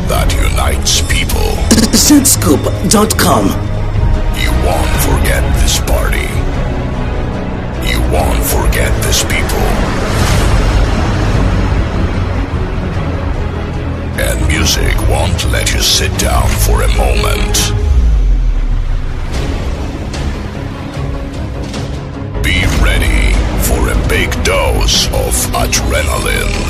that unites people. Zscoop.com. You won't forget this party. You won't forget these people. And music won't let you sit down for a moment. Be ready for a big dose of adrenaline.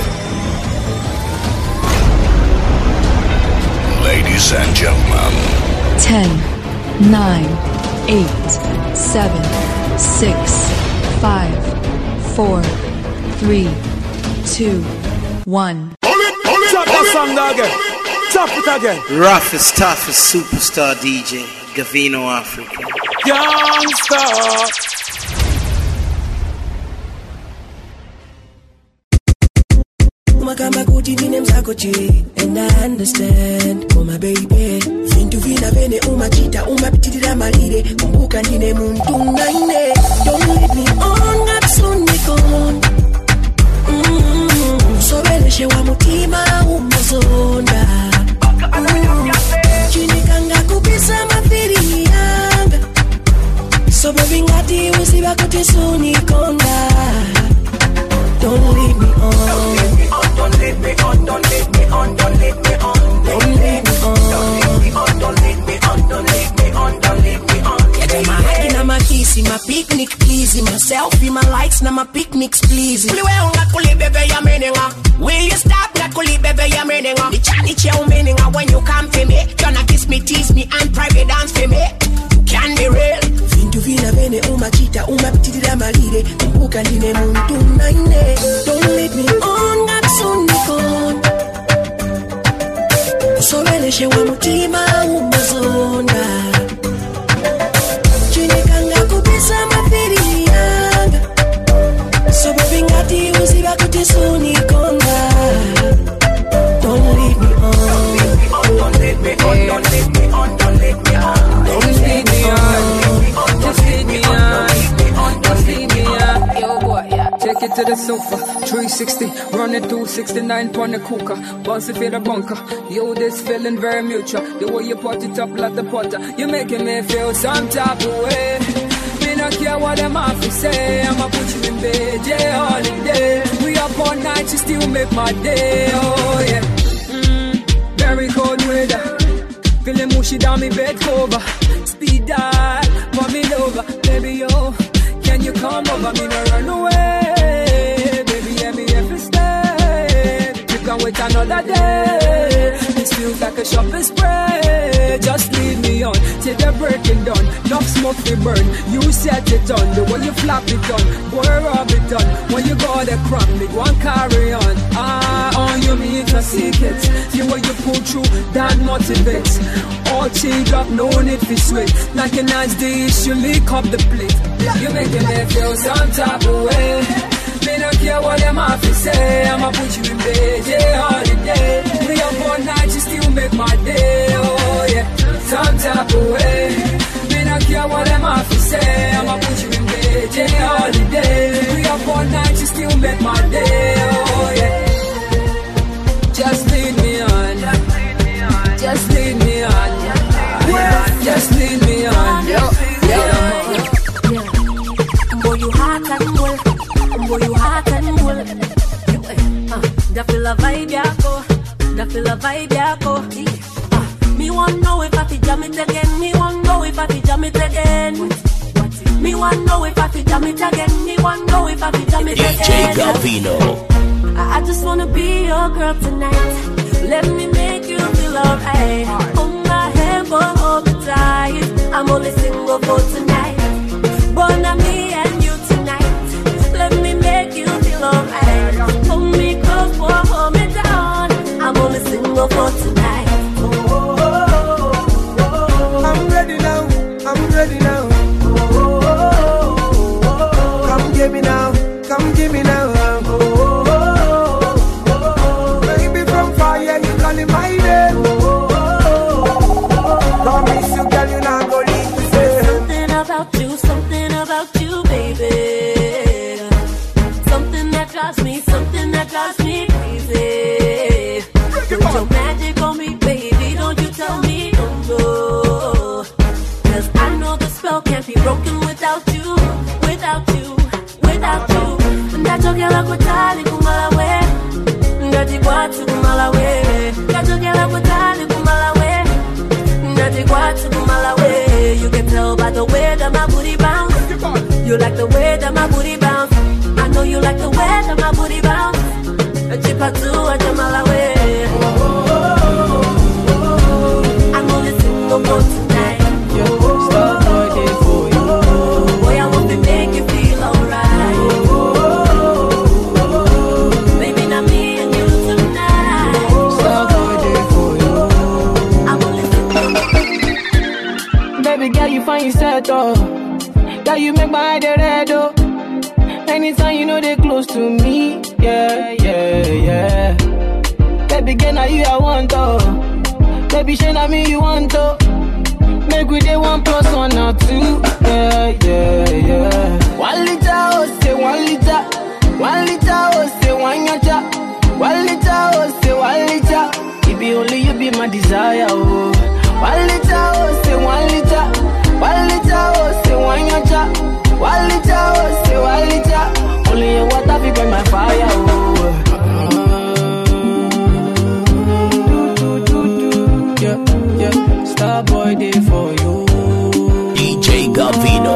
Ladies and gentlemen. 10, 9, 8, 7, 6, 5, 4, 3, 2, 1. Chop that song again. Chop it again. Roughest, toughest superstar DJ, Gavino Africa. Youngster. Kama kuti vine mzakoche, and I understand, oh my baby. Vintu vina vene umachita, umapitirira malire, kumbuka ndine muntu naine. Don't leave me on, ngatsuni gone. Sobeleshe wa mutima umazonda. Chinikanga kupisa mafiri yanga. So baby ngati usiba kuti suni konda. Don't leave me on. Don't leave me on, don't leave me on, don't leave me on, don't leave me on, don't leave me on, don't leave me on, don't leave me on, don't leave me on. Yeah, my hacking and my kissing, my picnic pleasing, my selfie, my likes, now my picnics pleasing. Will you stop not kuli baby ya meninga? It's your meninga when you come for me. Gonna kiss me, tease me, and private dance for me. Can be real. Vintu vina vene umachita, umapitirira malire, kumbuka ndine muntu naine. Don't leave me on, ngatsuni Sobeleshe wa mutima umazonda. Chinikanga kupisa mafiri yanga. So baby ngati usiba kuti suni konda. Don't leave me on. Don't leave me on, don't leave me on, don't leave me on, don't leave me on. Just leave me on, just leave me on. Yo boy, yeah. Take it to the sofa, 360, run it through 69 on the cooker, bounce it for the bunker. Yo, this feeling very mutual. The way you pot it up like the potter, you making me feel some type of way. Me not care what them have to say. I'ma put you in bed, yeah, holiday. We up all night, you still make my day. Oh yeah, very cold weather. Feeling mushy down me bed cover. Speed dial, want me over, baby yo. Can you come over me, no run away, baby, yeah, me if you stay. You can wait another day. This feels like a shopping spray. Just leave me on till they're breaking down. Enough smoke we burn, you set it on. The way you flap it on, boy rub it on. When you go the crap, me go and carry on. On you me it's a secret. The way you pull through, that motivates. All change up, no need for sweat. Like a nice dish, you lick up the plate. You making me feel some type of way. Me don't care what them have to say. I'ma put you in bed, yeah, holiday. We up all night, you still make my day, oh yeah. Some type of way. Me don't care what them have to say. I'ma put you in bed, yeah, holiday. We up all night, you still make my day, oh yeah. Just lead me on. Just lead me on. Just lead me on. Boy, you hot and cool. Boy, you hot and cool. That feel a vibe, yeah, go. That feel a vibe, yeah, go. Me want know if I fi jam it again. Me want know if I fi jam it again. Me want know if I fi jam it again. Me want know if I fi jam it again. DJ Gavino. I just wanna be your girl tonight. Let me make you feel alright. Hold my hand for all the time. I'm only single for tonight. Born on me and you tonight. Let me make you feel alright. Hold me close or hold me down. I'm only single for tonight. I'm ready now. I'm ready now. Come get me now. Come get me now. Baby from fire, you calling my name. Promise you, girl, you not gonna leave me. Something about you, baby. Something that drives me crazy. Put your magic on me, baby. Kajogela kutali kumalawe. Ndati kwatu kumalawe. Kajogela kutali kumalawe. Ndati kwatu kumalawe. You can tell by the way that my booty bounce. You like the way that my booty bounce. I know you like the way that my booty bounce. Chipatu ajamalawe. I'm only single for tonight. Stop working for you. Boy, I want to make you feel alright. Baby, not me and you tonight. Stop working for you. I'm only single. Baby girl, you find yourself though. Girl, you make my head red oh. Anytime you know they close to me, yeah, yeah, yeah. Baby girl, now you I want to. Baby, shey na me you want to. Make we dey 1 + 1 or 2, yeah, yeah, yeah. 1 liter, oh say 1 liter. 1 liter, oh say 1 yacha. 1 liter, oh say 1 liter. It be only you be my desire, oh. 1 liter, oh say 1 liter. 1 liter, oh say 1 yacha. 1 liter, oh say 1 liter. Only your water be burn my fire, oh. Yeah, yeah. Starboy day for you. DJ Gavino.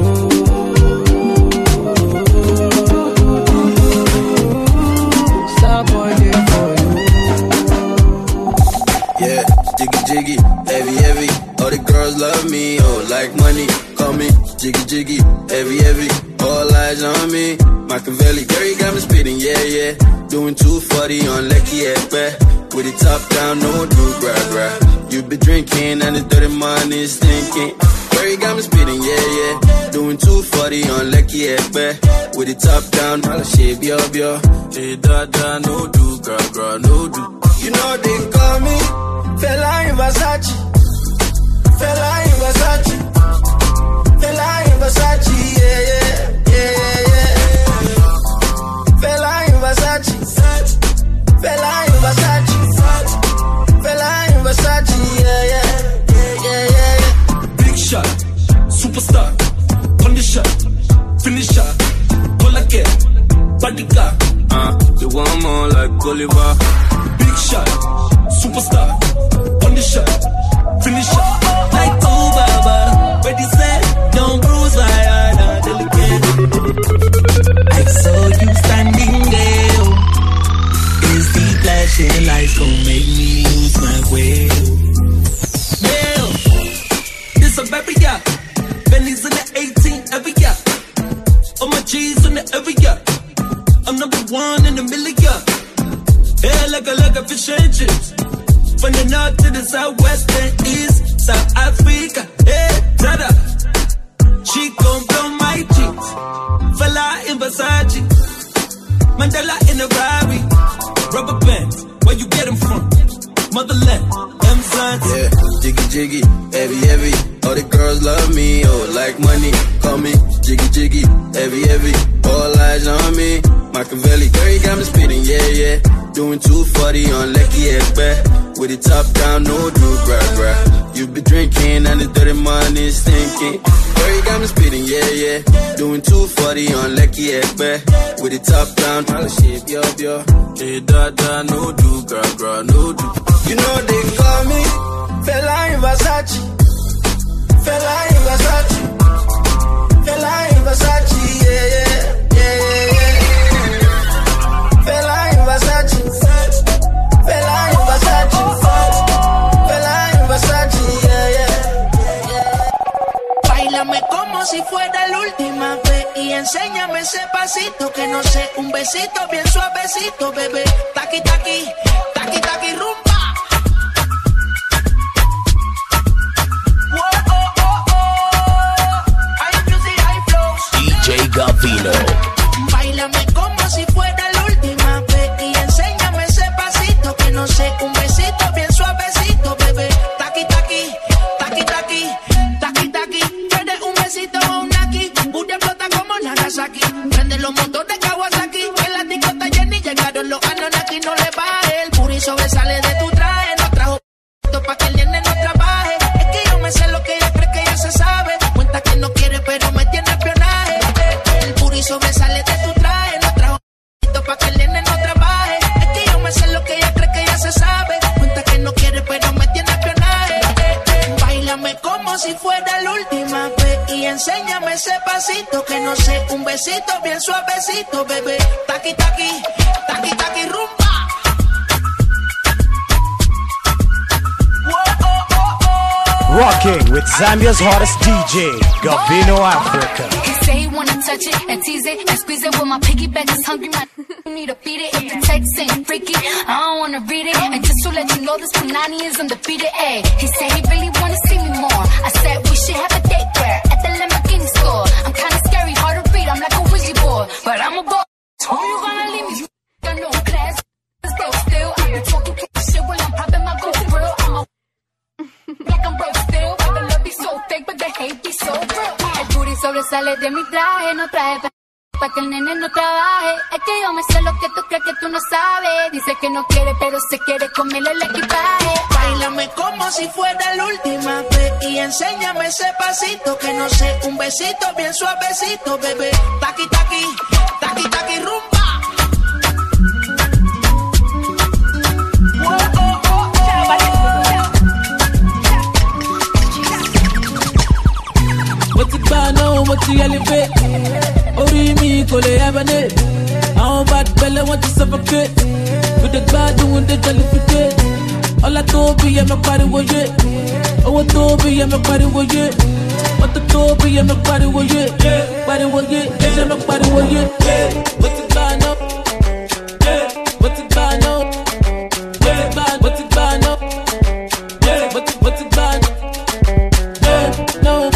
Starboy day for you. Yeah, jiggy jiggy, heavy heavy. All the girls love me, oh like money. Call me jiggy jiggy, heavy heavy. All eyes on me. Machiavelli, girl, you got me spitting, yeah, yeah. Doing 240 on Lecky Ekpe. With the top down, no do gra. You be drinking and the dirty money is stinking. Girl, you got me spitting, yeah, yeah. Doing 240 on Lecky Ekpe. With the top down, all the shit, yo. Hey, da, no do gra, no do. You know they call me Fella in Versace. Fella in Versace. Fella in Versace, yeah, yeah. Fella in Versace. Fella in Versace. Fella in Versace, yeah. Big shot, superstar, condition, finisher, Colacare, bodyguard. You want more like Oliver. Big shot, superstar, condition, finisher. Like oh Baba, but he said don't bruise my heart, delicate. I saw you standing there. Is the flashing lights gon' make me lose my way? Yeah, this a baby yacht. Benny's in the 18 every yacht. All my G's in the every yacht. I'm number 1 in the million. Yeah, like a fish and chips. From the north to the southwest and east, South Africa. Yeah, tada. She gon' blow my cheeks. Fella in Versace. Mandela in a Rari. Rubber bands, where you get them from? Motherland, M-Sons. Yeah, jiggy jiggy, heavy heavy. All the girls love me, oh like money. Call me jiggy jiggy, heavy heavy. All eyes on me. Machiavelli, girl, you got me spitting, yeah, yeah. Doing 240 on Lecky Ekpe. With the top down, no do gra. You be drinking and the dirty money is stinking. Girl, you got me spitting, yeah, yeah. Doing 240 on Lecky Ekpe. With the top down, all the shit, yo. Hey, da, no do gra, no do. You know they call me Fella in Versace. Fella in Versace. Fella in Versace, yeah. Fella in Versace. Fella in Versace. Fella in Versace, yeah. Báilame como si fuera la última vez y enséñame ese pasito que no sé, un besito bien suavecito, bebé. Taqui, taqui, taqui, taqui, rumba. DJ Gavino. Báilame como si fuera la última vez y enséñame ese pasito que no sé, un besito bien suavecito, bebé. Taqui, taqui, taqui, taqui, taqui, taqui. ¿Quieres un besito o un aquí? Booty explota como Nagasaki. Prende los motores Kawasaki. En la discota Jenny llegaron los Anunnaki. No le baje, el puri sobresale de tu enséñame ese pasito que no sé, un besito bien suavecito, bebé. Taqui, taqui, taqui, taqui, rumba. Rocking with Zambia's hottest DJ, Gavino Africa. He say he wanna touch it and tease it and squeeze it with my piggyback is hungry. My need to feed it. If the text ain't freaky, I don't wanna read it. And just to let you know, this Punani is undefeated. Ay, he said he really wanna see me more. I said we should have a date where at the Lamborghini store. I'm kinda scary, hard to read. I'm like a Ouija board, but I'm a boy. Who you gonna leave me? You got no class, bro. Still, I be talking shit while I'm popping my gold grill. I'm a like I'm broke still, but the love be so fake, but the hate be so real. El booty sobresale de mi traje, no traje pa' que el nene no trabaje. Es que yo me sé lo que tú crees que tú no sabes. Dice que no quiere, pero se quiere comerle el equipaje. Báilame como si fuera la última vez y enséñame ese pasito que no sé, un besito bien suavecito, bebé. Taqui, taqui, taqui, taqui, rumba. What's it by now? What's the elevate? Ori mi kole abane. I'm bad belle want to suffocate. With the bad doing the jollificate. All I told be my body was it. Oh, I told be my body was it. What the told be my body was it. Body was it. My body was it. What's it by now? What's it by now? What's it by now? What's it by now? No.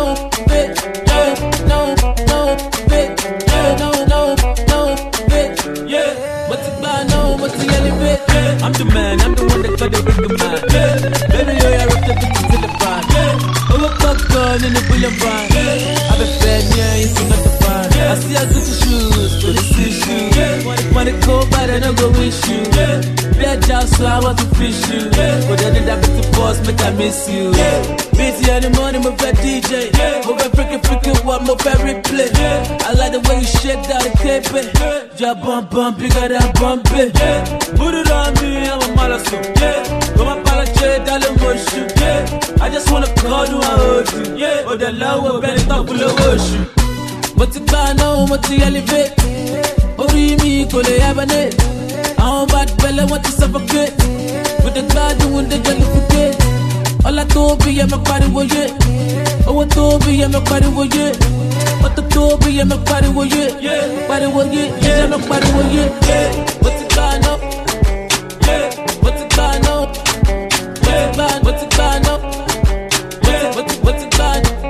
I'm the man, I'm the one that got it with the man. Baby, I rock the bitches till the fan. Oh, a popcorn in the boulevard. I've been fed, yeah, it's not the fun. I see I good to shoes, but it's issue. Wanna go bad and I go with you. Bad job, so I want to fish you. But then I get the boss, make I miss you. Busy in the morning, my bad DJ. My bad freaking one, my bad replay. I like the way you shake down the cape. Yeah, bump, bigger than bump it. Put it on me, I'm a malasso. Go my palace, darling, motion. I just wanna call you, I hold you. Oh, the love, better talk below you. What's it by now? What's the elevate? Ori mi kole abane. I'm bad belle want to suffocate. With the God doing the jollificate. All I told be my body was it. Oh, I told be my body was it. What the told be my body was it. Body was it. My body was it. What's it by now? What's it by now? What's it by now? What's it by now?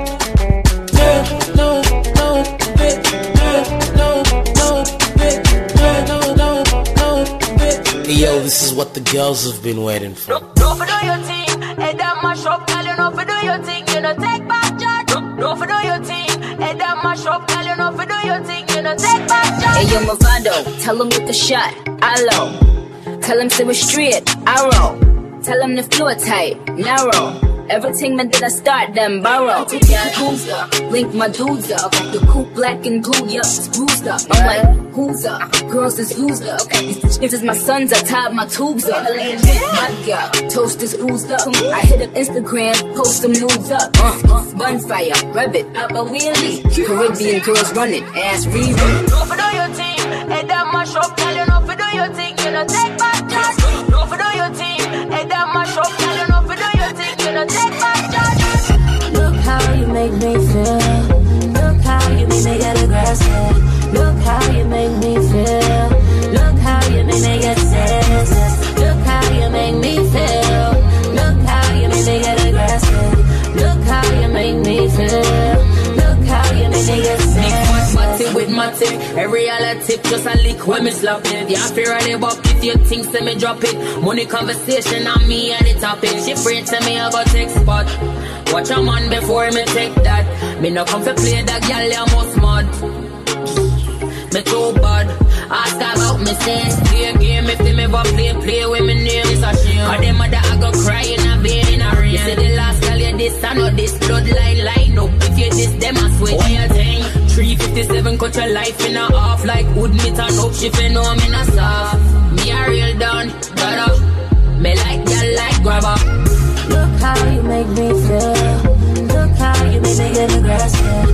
Yo, this is what the girls have been waiting for. Don't for do your thing, head that mash up, girl, you know for do your thing, you know take back charge. Don't for do your thing, head that mash up, girl, you know for do your thing, you know take back charge. Hey yo, Movado, tell him with the shot, Allo. Tell him to straight, arrow. Tell him the floor tight, narrow. Everything man did I start them borrow. Who's up? Link my dudes up. The coupe black and blue, yup, it's bruised up. I'm like, who's up? Girls is used up. These niggas is my sons, I tied my tubes up. Vodka, toast is oozed up. I hit up Instagram, post some moves up. Bonfire, rub it, up a wheelie. Caribbean girls running, ass reading. Don't for do your thing, head that mash up, girl, you know for do your thing, you know take back charge. Don't for do your thing, head that mash up, girl, you know for do your thing, you know take back charge. Look how you make me feel. Look how you make me get aggressive. Look how you make me feel. Look how you make me get senseless. Look how you make me feel. Look how you make me get aggressive. Look how you make me feel. Look how you make me get senseless. Matty with matty, every other tip just a lick when me slap it. Yeah, I feel ready, but if you think say me drop it, money conversation on me at the topic. She afraid to me I go take spot. Watch a man before me take that. Me no come to play that girl, you must mad. Me too bad. Ask about me sense. Play a game if them ever play with me name. It's a shame. Or them mother I go cry in a bed in a rain. You say the last girl you this, I know this bloodline line up. If you this, them I swear. What you think? 357 cut your life in a half. Like wood meat and up, she fin know me not soft. Me a real down, brother. Me like girl like grabber. Look how you make me feel. Look how you make me get aggressive.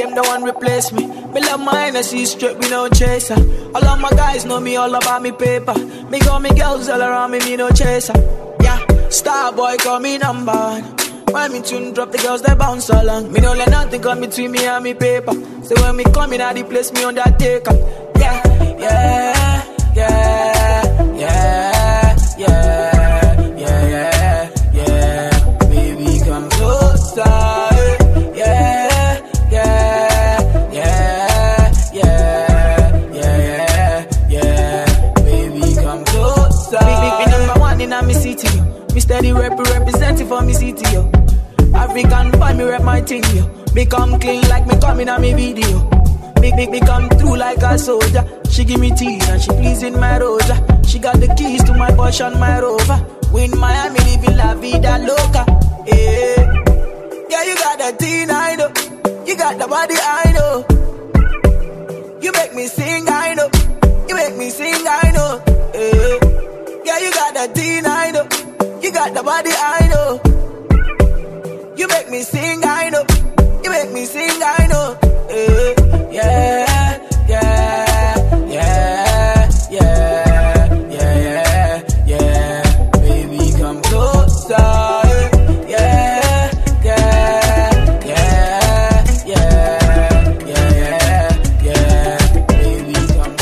them the one replace me. Me love my Hennessy straight, we no chaser. All of my guys know me all about me paper. Me got me girls all around me, me no chaser. Yeah, star boy call me number one. When me tune drop, the girls they bounce along. Me no let nothing come between me and me paper. So when me come in, I the place me on that taker. Yeah, yeah, yeah, yeah, yeah, yeah, yeah, yeah. Baby, come closer. Yeah, yeah, yeah, yeah, yeah, yeah. Baby, come closer. Be number one in my city, yo. Me steady representing for me city, yo. African boy, me rep my thing, yo. Me come clean like me coming on me video. Me come through like a soldier. She give me tea and she pleasing my rosa. She got the keys to my Porsche and my Rover. We in Miami living la vida loca. Yeah, yeah, you got that teen, I know. You got the body, I know. You make me sing, I know. You make me sing, I know. Yeah, you got that teen, I know. You got the body, I know. You make me sing, I know. You make me sing, I know. Yeah, yeah, yeah, yeah, yeah, yeah. Baby, come closer. Yeah, yeah, yeah, yeah, yeah, yeah. Baby, come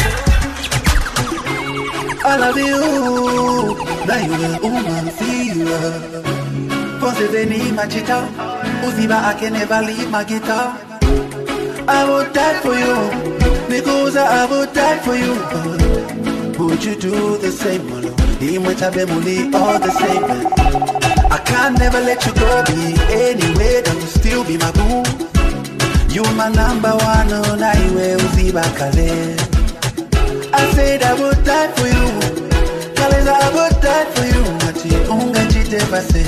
closer. I love you. Now you will woman feel. Cause if any machita, Uziba, I can never leave my guitar. I would die for you, because I would die for you. Would you do the same, Molo? All the same. I can't never let you go, be anyway, that will still be my boo. You my number one, on highway, Uziba Kale. I said I would die for you, Kale, I would die for you. Mati, unga chite vase.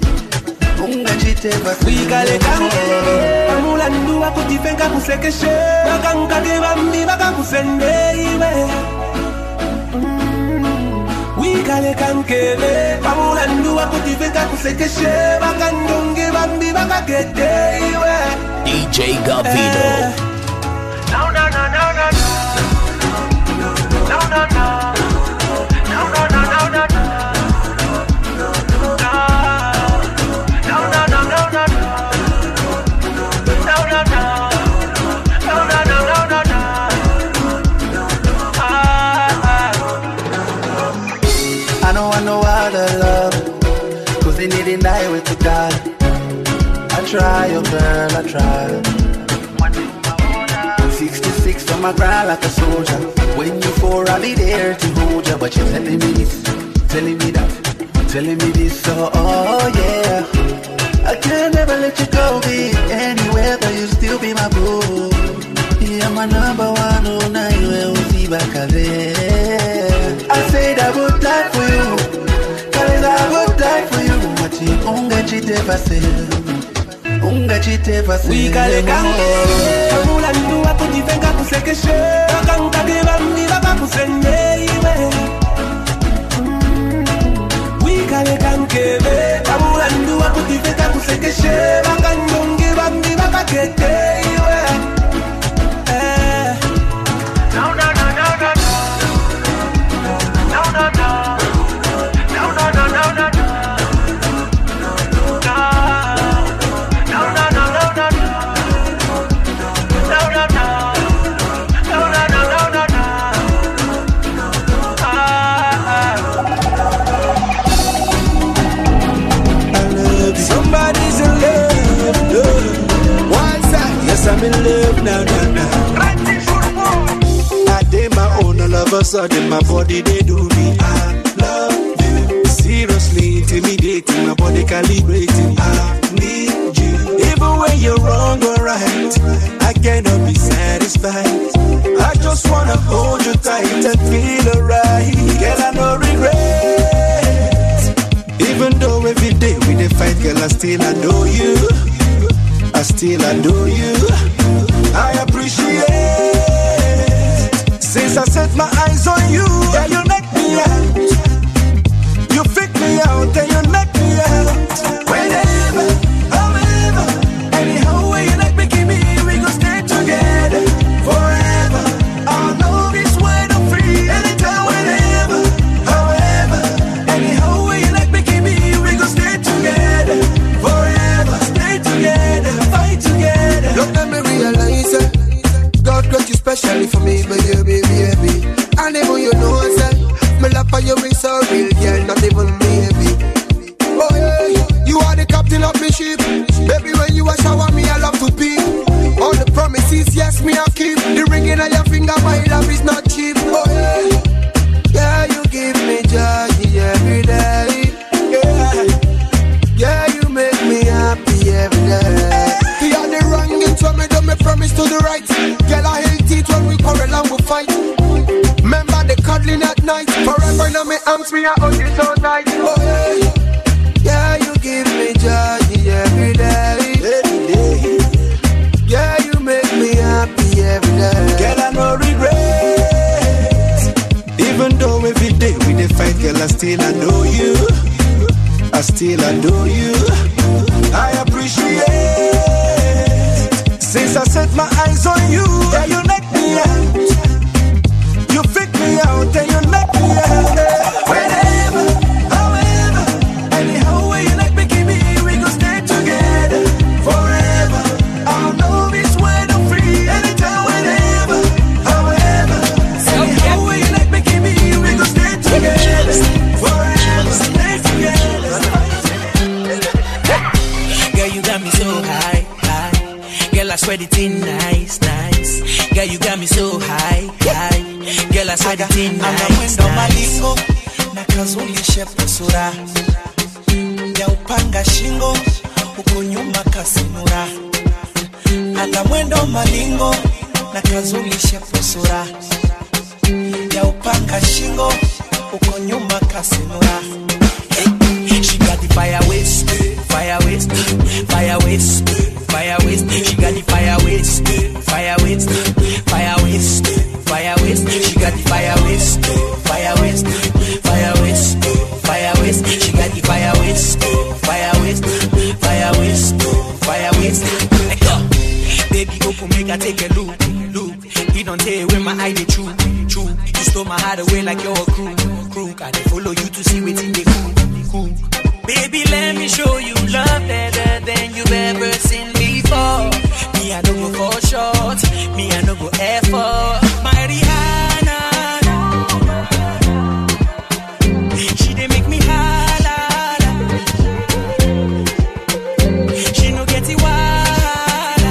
Wikale kanke Amulandu wa kutifenka kusekeshe Wakanka de bambi waka kusende iwe Wikale kanke Amulandu wa kutifenka kusekeshe Wakandungi bambi waka kete iwe DJ Gavino. No, no, no, no, no, no. No, no, no. No, no, no, no, no, no. Didn't die with to die. I try, oh girl, I try. 66 on my grind like a soldier. When you for, I'll be there to hold you. But you're telling me this, telling me that, telling me this, oh yeah. I can't never let you go, be anywhere, but you still be my boo. Yeah, my number one, oh night, we'll see back there. I said I would die for you. I would die for you. Unga chite vase. Unga chite vase. Wikale kanke Amulandu wa kutifenka kusekeshe Wakanka de bambi waka kusende iwe Wikale kanke Amulandu wa kutifenka kusekeshe Wakandungi bambi waka kete iwe No, no, no, no, no, no. No, no, no. No, no, no, no, no, no. Somebody's in love, love. What's that? Yes, I'm in love now, now, now. I did my own, all of a sudden my body they do me. I love you. Seriously intimidating, my body calibrating. I need you. Even when you're wrong or right, I cannot be satisfied. I just wanna hold you tight and feel alright. Girl, I no regret. Even though every day we dey fight, girl, I still adore you. I still adore you. I appreciate. Since I set my eyes on you, yeah, you knock me out. You freak me out, and you knock me out. Whenever, however, anyhow, way you like making me, we go stay together. me sheep. Baby, when you a shower me, I love to peep. All the promises, yes, me I keep. The ring in your finger, my love is not cheap. Oh yeah, yeah, you give me joy every day. Yeah, yeah, you make me happy every day. The other wrong into me, do me promise to the right. Girl, I hate it when we quarrel and we fight. Remember the cuddling at night. Forever now me arms, me I hold you so tight. Oh yeah, yeah, you give me joy every day. Every day. Yeah, you make me happy every day. Girl, I no regret. Even though every day we dey fight, girl, I still adore you. I still adore you. I appreciate. Since I set my eyes on you, yeah, you knock me out. You freak me out, and you knock me out. Whenever, however, anyhow way you like me, give me, we gon' stay together forever. I'll know this when I'm free, anytime, whenever, however, anyhow way you like me, give me, we gon' stay together forever, stay together. Girl, you got me so high, high. Girl, I swear it in nice, nice. Girl, you got me so high, high. Girl, I swear it in nice, nice. Malingo na kazulishe pusura ya upanga shingo huko nyuma kasinura. Ana mwendo malingo na kazulishe pusura ya upanga shingo huko nyuma kasinura. She got the fire waist, fire waist, fire waist, fire waist. She got the fire waist, fire waist, fire waist, fire waist. She got the fire waist, fire waist, fire waist, fire waist. She got the fire waist, fire waist, fire waist, fire waist. Baby, open, make I take a look, look. You don't tell where my eye they true, true. You stole my heart away like you're a crew. I dey follow you to see what's in the cool. Baby, let me show you love better than you've ever seen before. Me, I don't go for short. Me, I don't go effort. My Rihanna, she dey make me holla. She no get it wild.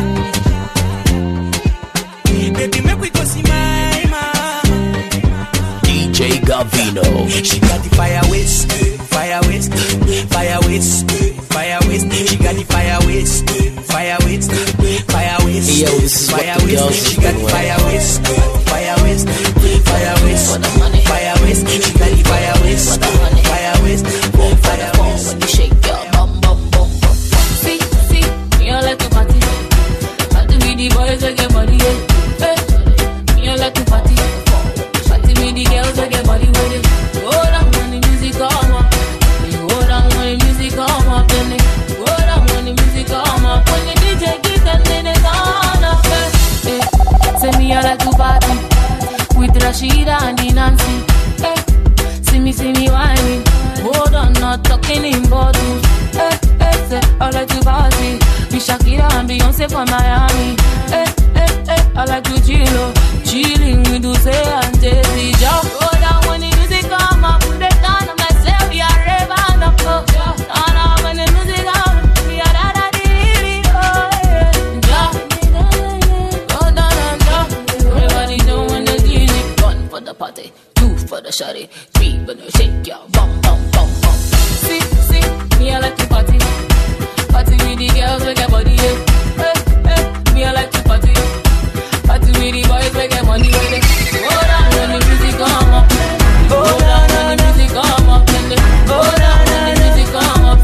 Baby, make we go see my mama. DJ Gavino. She got the fire waist, fire waist, fire waist, fire waist. She got the fire waist, fire waist, fire waist. Hey, yo, this is fire what the waist. girls She got the fire waist, fire waist, fire waist, fire waist. She got the fire waist, fire waist, fire waist. When you shake your bum bum bum bum. See, me I like to party. Party with the boys that get money. Hey, me I like to party. Party with the girls that get money with it. Go down when the music come up. Go down when the music come up. Then go down when the music come up. When the DJ give them, then they turn up. Hey, say me I like to party with Rashida and the Nancy. Hey, see me whining. Hold on, not talking in bottles. Hey, say I like to party with Shakira and Beyonce from Miami. Hey, I like to chilling with Dulce and Jay-Z. Just go down when the music come up. Put it down on myself, we are raving up. Turn up when the music come up. We are da-da-dee-dee, oh yeah. Just go down and jump. Everybody doing the DJ. 1 for the party, 2 for the shawty, 3 when you shake your bum bum bum bum. See, me I like to party. Party with the girls with their body, yeah. Hey, me I like to party. Party with the boys with their money, with it. Go down when the music come up. Go down when the music come up. Go down when the music come up.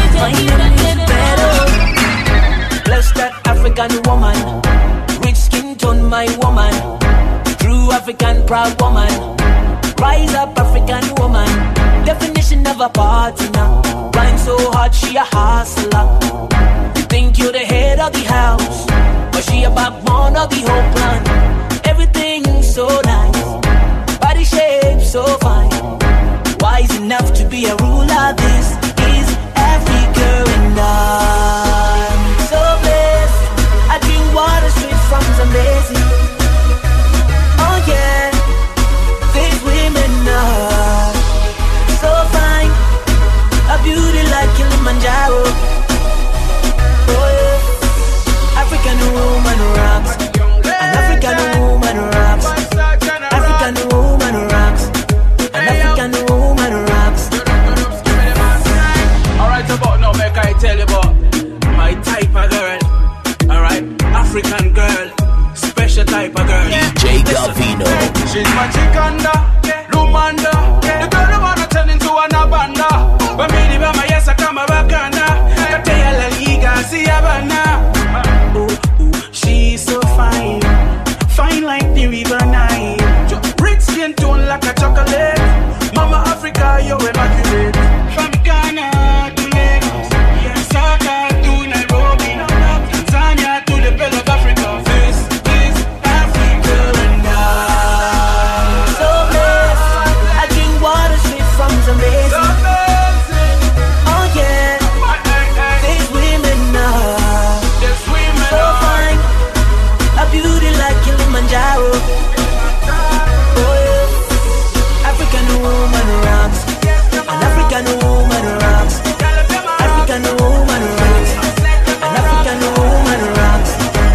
Bless that African woman, rich skin tone my woman, true African proud woman. Rise up African woman, definition of a party now. Rhyme so hard she a hustler. You think you're the head of the house, but she a backbone of the whole plan. Everything so nice, body shape so fine. Wise enough to be a ruler. This is Africa and I'm so blessed. I drink water straight from Zambezi. Oh yeah, these women are so fine, a beauty like Kilimanjaro. make I tell you about my type of girl. Alright, African girl, special type of girl. DJ Gavino. She's my chikanda, Lumanda. The girl who wanna turn into an abanda. But me the mama yes I come a bakanda. Kateya la liga si abana. She's so fine, fine like the river Nile. Rich skin tone like a chocolate. Mama Africa, you're immaculate. From Ghana to Lagos, Saka to Nairobi, Tanzania to the Bell of Africa. This is Africa and I. So blessed, I drink water straight from Zambezi. Oh yeah, these women are so fine, a beauty like Kilimanjaro. Oh yeah, African woman rocks, an African woman rocks, African woman rocks, an African woman rocks.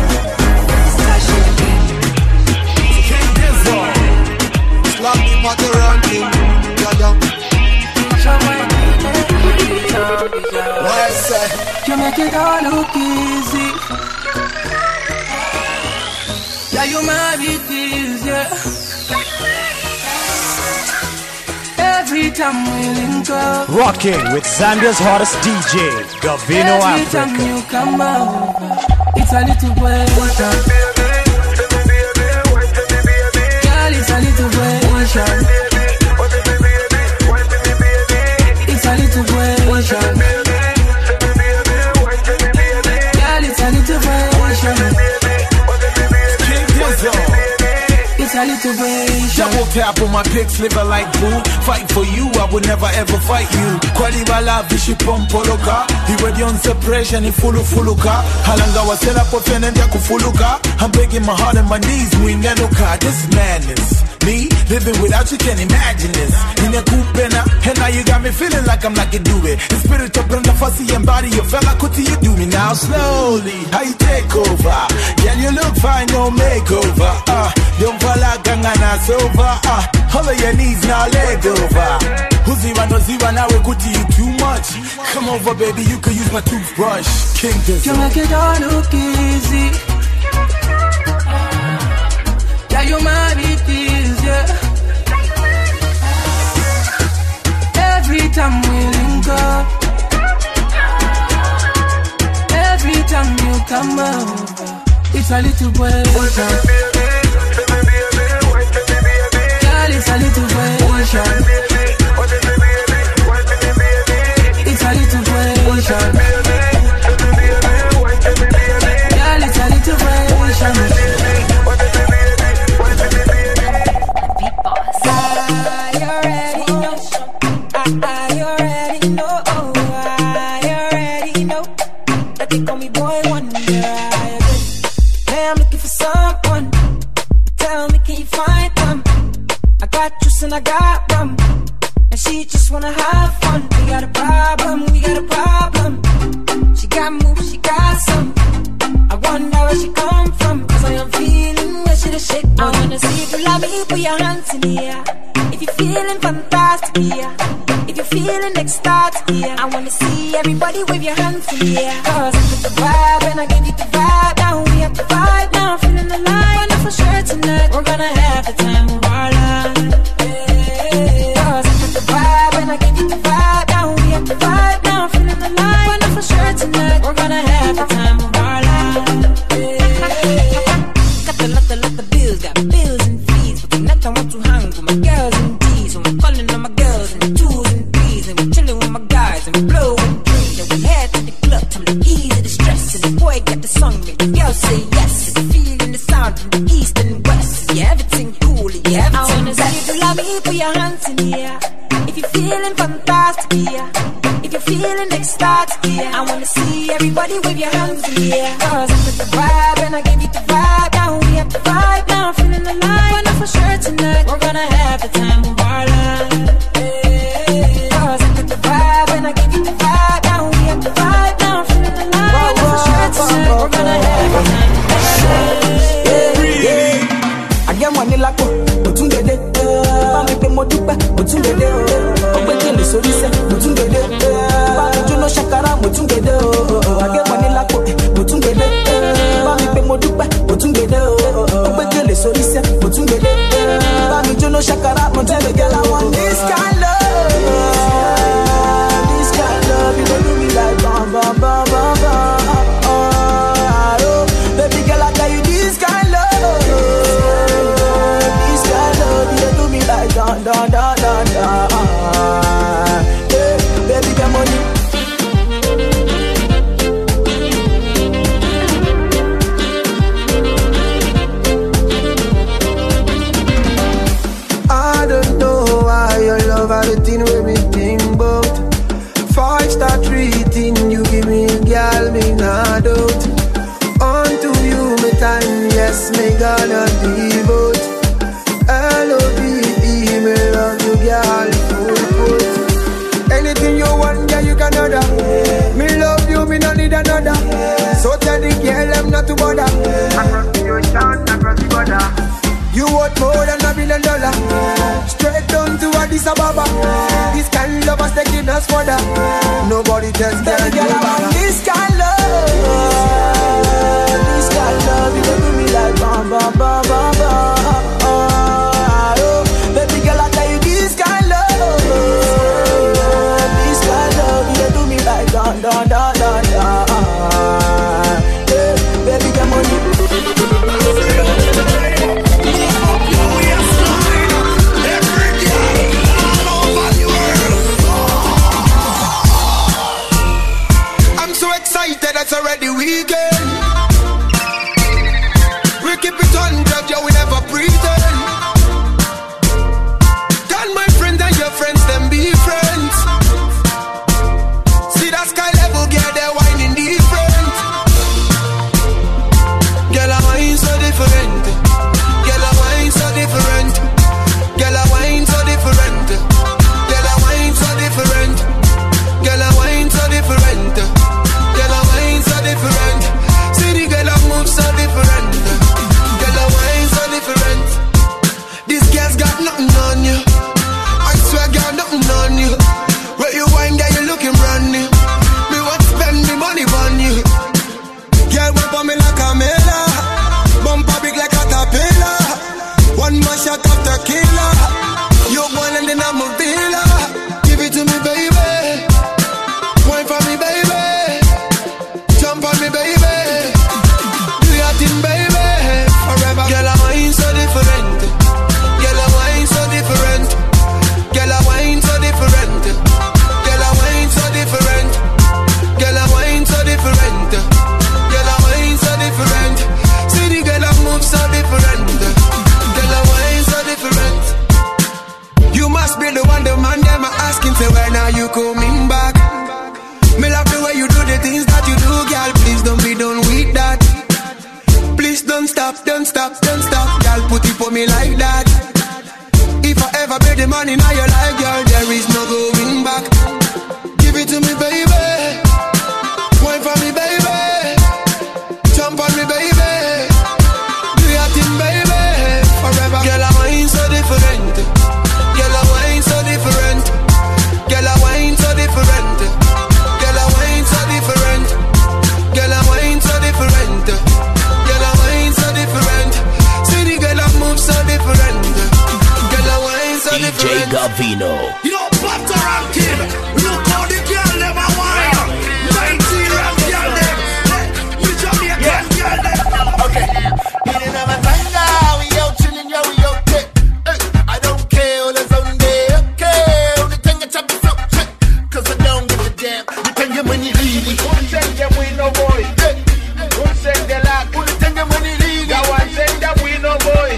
Slap me mother around him. You make it all look easy. Yeah, you might be easy. Every time we link up, Rocking with Zambia's hottest DJ, Gavino every time Africa. you come over, it's a little question. Girl, it's a little question. It's a little question. Girl, it's a little question. It's a little question. Double tap on my pics, liver like boo. Fight for you, I would never ever fight you. Kwali bala vishi pompoloka. Iwe dionse pressure ni fuluka. Halanga wasela pofenende kufuluka. I'm begging my heart and my knees, muingenuka. This madness. Me, living without you, can't imagine this. In a kupena, and now you got me feeling like I'm not gonna do it. In spirit to bring the fussy and body, you fella kuti you do me now slowly. How you take over? Yeah, you look fine, no makeover. Don't fall like gangana sober. All of your needs now leg over. Uziwa no ziwa now we kuti you too much. Come over, baby, you could use my toothbrush. King this. You make it all look easy. Yeah, you might be teased, yeah. Every time we link up, every time you come over, it's a little question. Girl, it's a little question. It's a little question. Girl, it's a little question. They call me boy wonder. Hey, I'm looking for someone. Tell me, can you find them? I got juice and I got rum, and she just wanna have fun. We got a problem, we got a problem. She got moves, she got some. I wonder where she come from, 'cause I am feeling where she the shake. I wanna see if you love me, put your hands in the air. If you're feeling fantastic, yeah. If you're feeling ecstatic, yeah. I wanna see everybody wave your hands in the air. 'Cause I took the vibe and I gave you the vibe. Now we have the vibe, now I'm feeling alive. And for sure tonight we're gonna have the time of our life. 'Cause I took the vibe and I gave you the vibe. Now we have the vibe, now I'm feeling alive. And for sure tonight we're gonna have the time of our life. Got the bills, got bills and fees. But tonight I want to hang with my girls and D's. So I'm calling on my girls and twos and threes. And we're chilling with my guys and we blow and drink. And we head to the club, time to ease the stress. And the boy got the song, and the girl say yes. And the feeling the sound from the east and west. Yeah, everything cool, yeah, everything I wanna see if you love me, put your hands in the air. If you're feeling fantastic, yeah. If you're feeling ecstatic, yeah. I wanna see everybody wave your hands in the air. 'Cause I took the vibe and I gave you the vibe. Now we have the vibe, now I'm feeling alive. I know for sure tonight we're gonna have the time of our life. 'Cause I took the vibe and I gave you the vibe. Now we have the vibe, now I'm feeling alive. I know for sure tonight we're gonna have the time of our life. I get money like Otunde. Bami pe mo dupe Otunde. Ogbe kele sori se Otunde. Bami jono shakara wanna devote. L-O-V-E, me love you, girl, full put. Anything you want, yeah, you can order. Me love you, me no need another. So tell the girl I'm not to bother. Across the ocean, across the border. You want more than $1 billion. Straight down to Addis Ababa. This kind of love is taking us further. Nobody just can do it. This kind of love, this kind of love, you do me like bam bam bam bam bam. Baby girl, I tell you this kind of love, this kind of love, you do me like dun dun dun dun dun. Baby girl, money. It's already weekend. We keep it 100, yeah, we never pretend. Tell my friends and your friends, them be friends. See that sky level, girl, they're whining different. Girl, I wine so different. Girl, I wine so different. Girl, I wine so different. Girl, I wine so different. Girl, I wine so different. Girl, I wine so different. See the girl I move so different. Girl, I wine so different. This girl's got nothing on you. I swear, girl, nothing on you. Where you wine, girl, you looking brand new. Me want to spend me money on you. Girl, bump on me like a mela. Bump a big like a tapela. One more shot of tequila. You one and then I'm a villa. Give it to me, baby. Wine for me, baby. Jump on me, baby. Do your thing, baby. Forever. Girl, I wine so different. Girl, I wine so different. Girl, I wine so different. Girl, I wine so different. Girl, I wine so different. Girl, I wine so different. See the girl I move so different. Girl, I wine so different. You must be the one, the man them are asking, say when are you coming back? Me love the way you do the things that you do, girl. Please don't be done with that. Please don't stop, don't stop, don't stop. Girl, put it for me like that. If I ever pay the money now your life, girl, there is no going back. Give it to me, baby. Wine for me, baby. Jump on me, baby. Do your thing, baby. Forever. Girl, I wine so different. Girl, I wine so different. Girl, I wine so different. Girl, I wine so different. Girl, I wine so different. Girl, I wine so different. See the girl I move so different. Girl, I wine so different. DJ Gavino. You know, butter and kid. Look how the girl never wine. Nigerian girl them. You Jamaican girl them. Okay. In a matanga, we out chilling, yeah, we okay. I don't care all the Sunday, okay. Only thing I chop is up, cause I don't give a damn. You think your money leaving. Who send them we no boy? Who send the lock? Who think your money leaving? That one send them we no boy.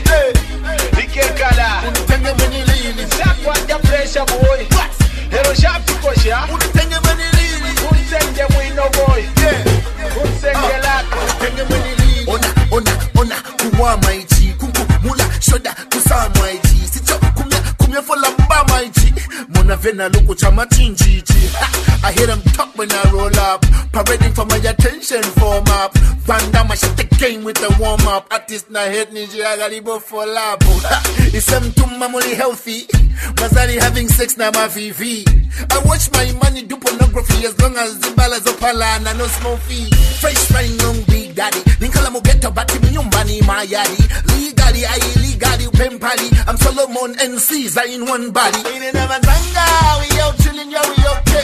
The cake color. Who think your money leaving? Shaq what your pressure boy. What? Hero sharp to push ya. Who think your money leaving? Who send them we no boy? Who send the lock? Who think your money leaving? Ona, kuwa maichi. Kuku, mula, shoda, kusa maichi. Sicho, kumya for lamba maichi. Mona vena loko chama chinchichi. I hear them talk when I roll up. Parading for my attention form up. Banda my shut the game with the warm up. Artist na head Nigeria galibo for labo. It's some tumamuli healthy. Mazali having sex na ma VV. I watch my money do pornography as long as the balance of palana no small fee. Fresh frying young big daddy. Ninkala mo get a bati mi nyumbani my yadi. Legally, I illegally pempali. I'm Solomon and Caesar in one body. In another zanga, we out chilling, yeah, we okay.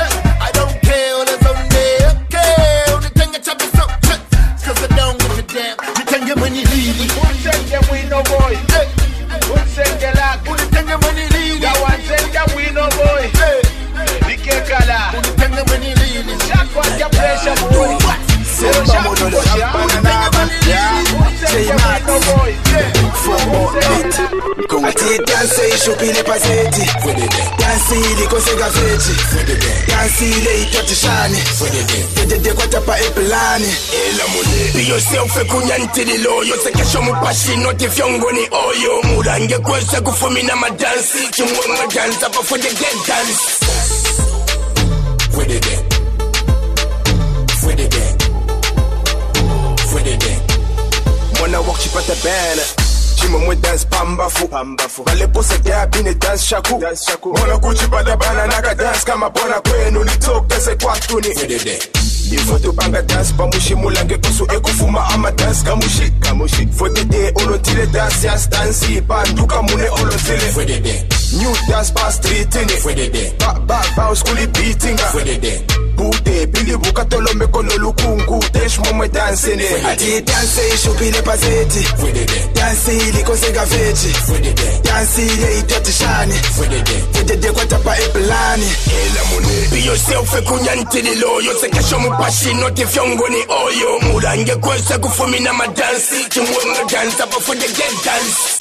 I don't care all the Sunday, okay. Only thing I chop is up, cause I don't give a damn. You think your money leaving? Who send them we no boy? Who send the lock? Who think your money leaving? That one send them we no boy. The cake color. Who think your money leaving? Shaq what your pressure boy. Zero shot to push ya. Who think your money leaving? Who send them we no boy? Ati danse ishupile pazeti dansi iliko sega veti dansi ile itotishani fedede kwa tapa epelani ela mule be yourself ekunyantili loyo sekesho mupashi noti fyongoni oyo murange kwese kufumina madansi chimwenga dansa pa for the get dance fedede Mwana walk chip at the banner Chimo mwe dance pambafu Vale pose gap in dance shaku Mwana kuchi pada bana naga dance Kama bona kwenu ni talk dance kwa tuni Ifo tu banga dance pamushi mulange kusu ekufuma ama dance kamushi Fodede olotile dance ya stansi Banduka mune olotile New dance pa street ini Bounce kuli beatinga Bute pili buka tolo mekono lukungu Tesh momwe dance ni Ati danse ishupile pazeti dansi iliko sega veti dansi ile itotishani fedede kwa tapa epelani ela mune be yourself ekunyantili loyo sekesho mupashi noti fyongoni oyo murange kwese kufumina madansi chimwenga dansa pa for the get dance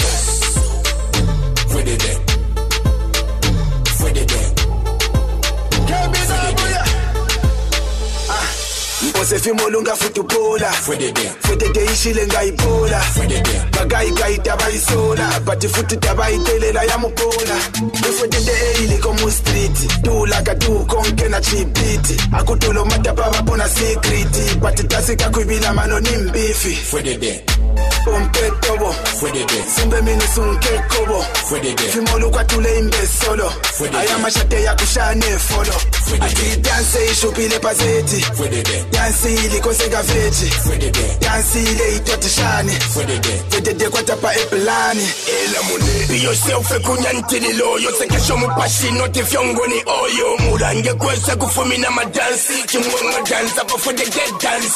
Mpose fimolunga futupola fedede ishile ngaipola bagai gai tabaisola bati futu tabaitelela ya mupola fedede iliko mu street dula kadu konke na chibiti akutulo matapaba pona secret bati tasika kuibila mano nimbifi Pompetobo Simbe mini sunke kobo Fimolu kwa tule imbe solo Ayama shate ya kushane follow Ati danse ishupile pazeti dansi iliko sega veti dansi ile itotishani fedede kwa tapa epelani ela mune be yourself ekunyantili loyo sekesho mupashi noti fyongoni oyo murange kwese kufumina madansi chimwenga dansa pa for the get dance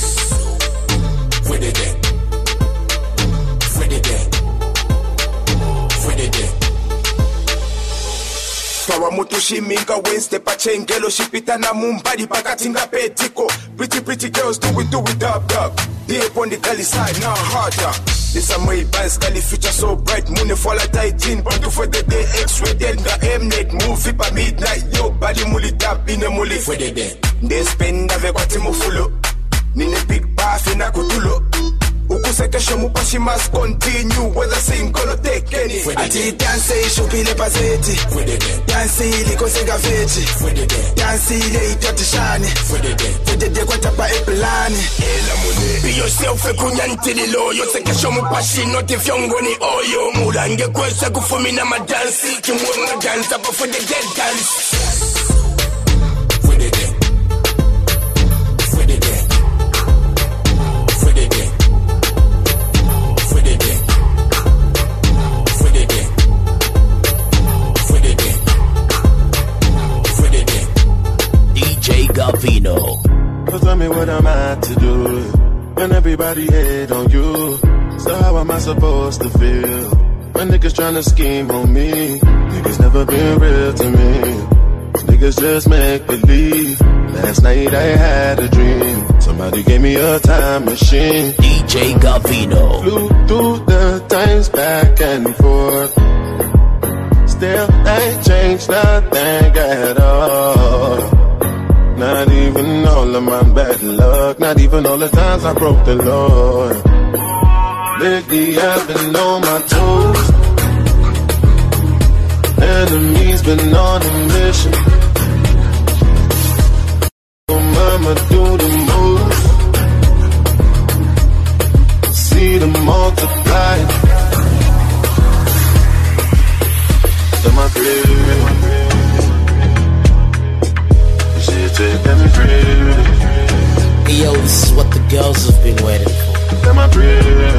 Pawa mutu shiminga Wednesday pachengelo shipita na mumbadi pakatinga petiko Pretty girls do it dub Deep on the gully side now harder This a my bands gully future so bright Moon fall a tight in Bantu for the day X-rated Nga M-net movie pa midnight Yo body muli tap in the muli They spend ave kwa timu fulo Nine big bath in a kutulo Ukusekesho mupashi must continue Whether sing kolo take any Ati danse ishupile pazeti dansi iliko sega veti dansi ile itotishani fedede kwa tapa epelani ela mune be yourself ekunyantili loyo sekesho mupashi noti fyongoni oyo murange kwese kufumina madansi chimwenga dansa pa for the get dance Gavino. So tell me what I'm at to do when everybody hate on you. So how am I supposed to feel when niggas tryna scheme on me? Niggas never been real to me. Niggas just make believe. Last night I had a dream. Somebody gave me a time machine. DJ Gavino. Flew through the times back and forth. Still ain't changed nothing at all. Not even all of my bad luck. Not even all the times I broke the Lord. Lately I've been on my toes. Enemies been on a mission. Oh mama do the most. See them multiply. To my crib. Yo, this is what the girls have been waiting for. Am I pretty?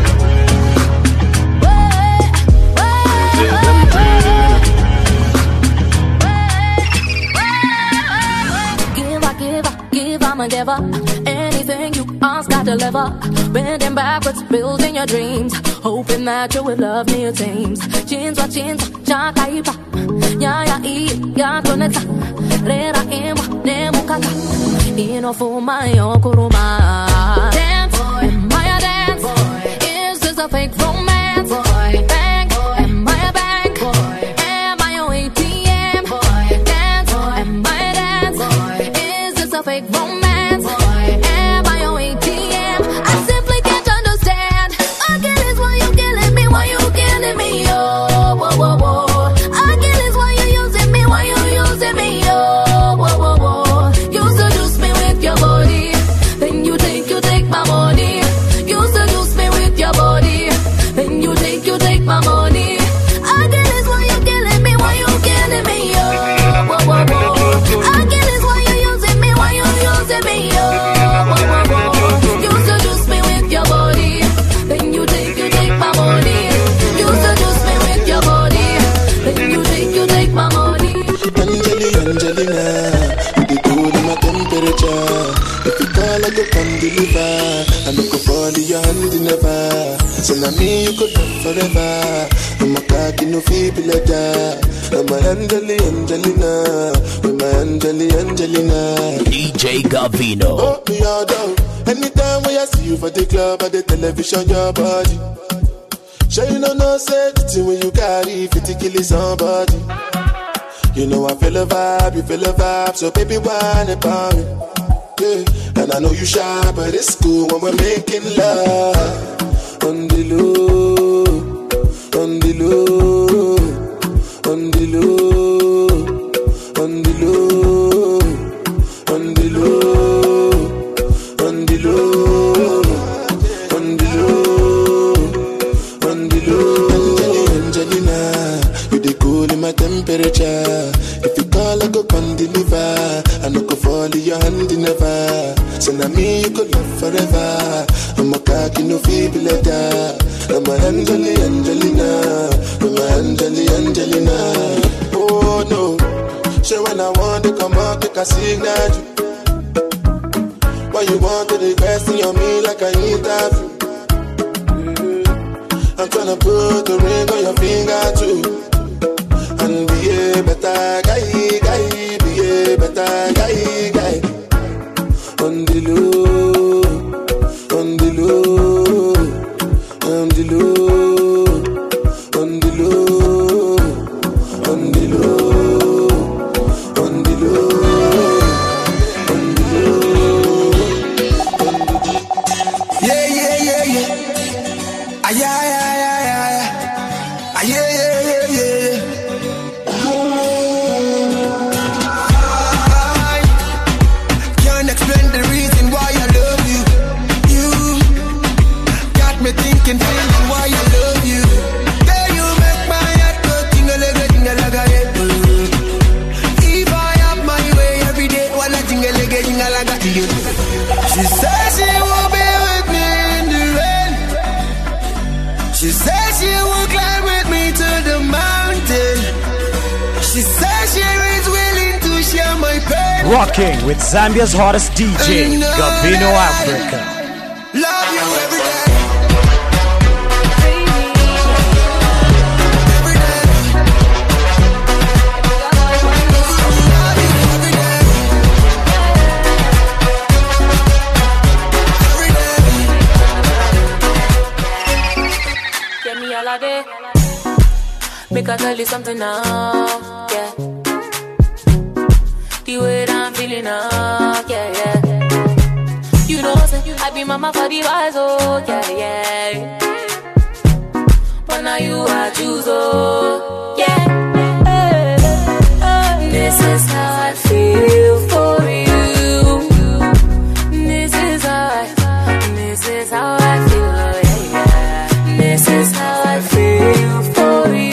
Give, I'm a giver. Anything you ask, I deliver. Bending backwards, building your dreams. Hoping that you will love me your teams. Chinzwa, chakaipa. Ya, ya, koneta. Rera, imwa, nemukata. Inofuma, yokuruma. Dance, Maya dance. Is this a fake romance? romance. Am I your ATM? I simply can't understand. Again, is why you killing me? Why you killing me? Oh, whoa, whoa, whoa. Again, is why you using me? Why you using me? Oh, whoa, whoa, whoa. You seduce me with your body, then you take my money. You seduce me with your body, then you take my money. Again, is why you killing me? Why you killing me? Oh, whoa, whoa, whoa. Again, is why you using me? Why you using me? Oh, whoa, whoa, whoa. You seduce me with your body, then you take my money. You seduce me with your body, then you take my money. Angelina, you be cool in my temperature. If you call, I go come deliver. I look up all in your hand never. So now me you could love forever. I'm a cocky no feeble like that. I'm a Angelina, with my Angelina. DJ Gavino. Oh, me all down. Anytime when I see you for the club or the television, your body. Sure you know no safety when you carry 50 kill somebody. You know I feel a vibe, you feel a vibe, so baby whine about me. Yeah, and I know you shy, but it's cool when we're making love. On the low, on the low, on the low, on the low, on the low, on the low, on the low, on the low. Angelina, you the cool in my temperature. If you call, I go come deliver. I no go fall in your hand never. So now me you could love forever. I'm a cocky no feeble like that. I'm a Angelina, I'm a Angelina. Oh no, sure when I want to come out, take a signal. Why you want to request on me like I interview? I'm tryna put the ring on your finger too. And be a better guy, be a better guy. On the low, on the low, on the low, on the low, on the low, on the low, on the low. Yeah, yeah, yeah, yeah. Ah, yeah, yeah, yeah, yeah, yeah. Ah, yeah, yeah, yeah, yeah. I can't explain the reason why I love you. You got me thinking, feeling why I love you. Yeah, you make my heart go tingle-a-ga, yeah. If I have my way every day, wanna tingle-a-ga. She says she will be with me in the rain. She says she will climb with me to the mountain. She says she is willing to share my pain. Rocking with Zambia's hottest DJ, Gavino Africa. Love you every day. Make I tell you something now, yeah. The way that I'm feeling now, yeah, yeah. You know, I be mama for the wise, oh, yeah, yeah. But now you I choose, oh, yeah. This is how I feel for you. This is how I feel, oh, yeah, yeah. This is how I feel for you.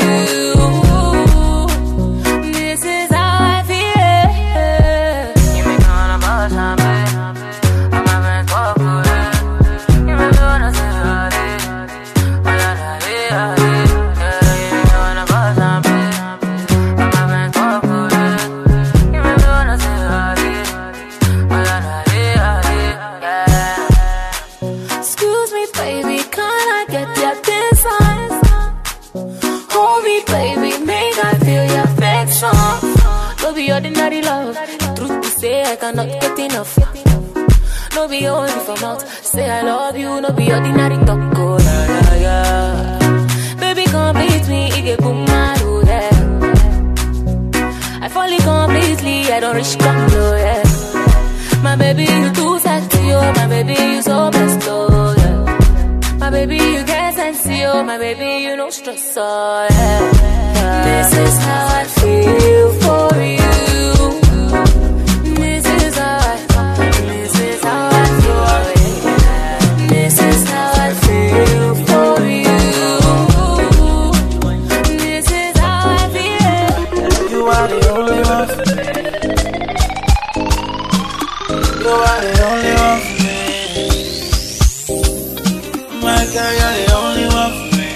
Ordinary love, the truth to say I cannot get enough. No be only for mouth, say I love you. No be ordinary talk, oh yeah, yeah, yeah. Baby complete me, it get boom, yeah. I fall in completely, I don't reach come low, yeah. My baby, you too sexy, oh. My baby, you so best, oh, yeah. My baby, you get sexy, oh. My baby, you no stress, oh, yeah. This is how I feel for you. This is how I feel. This is how I feel. This is how I feel for you. This is how I feel. You are the only one for me. You are the only one for me. My girl, you're the only one for me.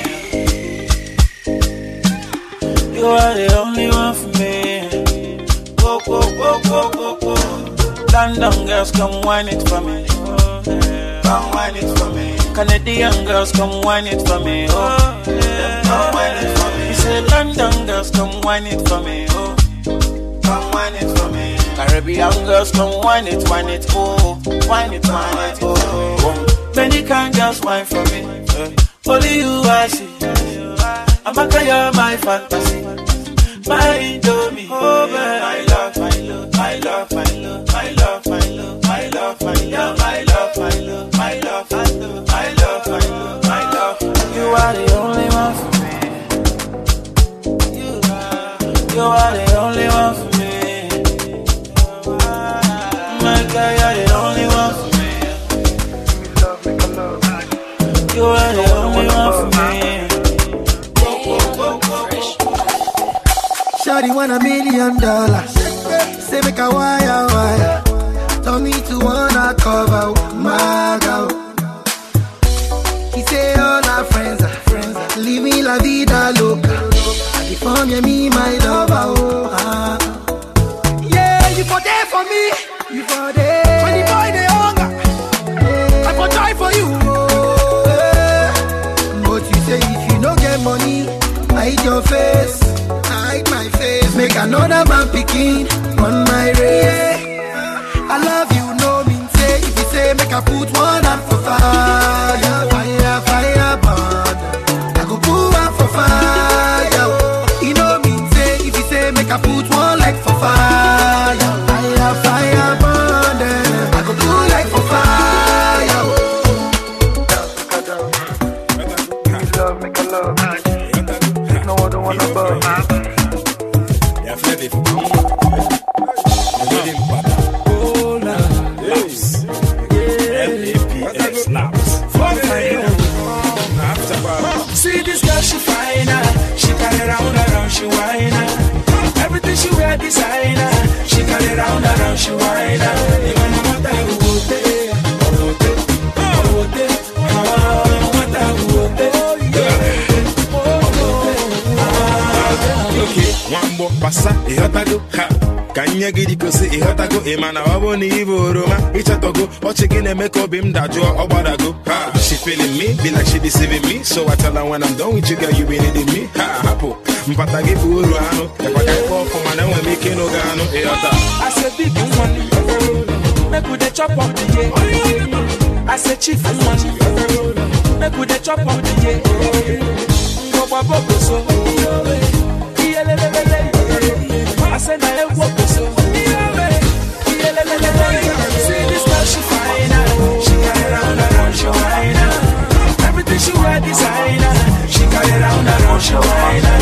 You are the only one for me. Go, go, go, go, go, go. London girls, come wine it for me. Come wine it for me. Canadian girls, come wine it for me. Oh, come wine it for me. He said London girls, come wine it for me. Oh, come wine it for me. Caribbean girls, come wine it, oh, wine it, oh. Dominican girls, wine for me. Only you I see. I'm a guy, you're my fantasy. My Indomie, oh man, I love, I love, I love, I love, I love, I love, I love, I love, I love, I love, I love, I love, I love, I love, I love. You are the only one for me. You are the only one for me. My girl, you're the only one for me. You are the only one for me. Shawty want $1 million. Say make a wire. Tell me to wanna cover my girl. He say all our friends are living la vida loca. California, me my lover. Oh, yeah, you for there for me. You for there. When the boy they hunger, I for die for you. But you say if you no get money, hide your face. Hide my face. Make another man picking on my race. I love you, no mean say. If you say make I put one hand for fire, fire, fire, burn. I go put one for fire. You know mean say. If you say make I put one leg for fire, fire, fire, burn. I go put leg for fire. Make love, make a love. No other one above. See this girl, she finer. She carry round, she whiner. Everything she wear designer. She carry round, she whiner. Even no matter who okay, one more passa, ihotago, ha. Kanya gidi kosi ihotago, emana wabo ni ivo roma. Ichatogo, ochigine meko bim dajo, obadago, ha. She feeling me, be like she deceiving me. So I tell her when I'm done with you, girl, you be needing me. Ha, hapo, mpatagi puru ano. Epa kai po, kumana we make no gano, ihota. I said big money, make we the chop up the year. I said chief money, make we the chop up the year. Go babo so. I said I walk so. See this girl, she finer. She carry round, she whiner. Everything she wear designer. She carry round, she whiner.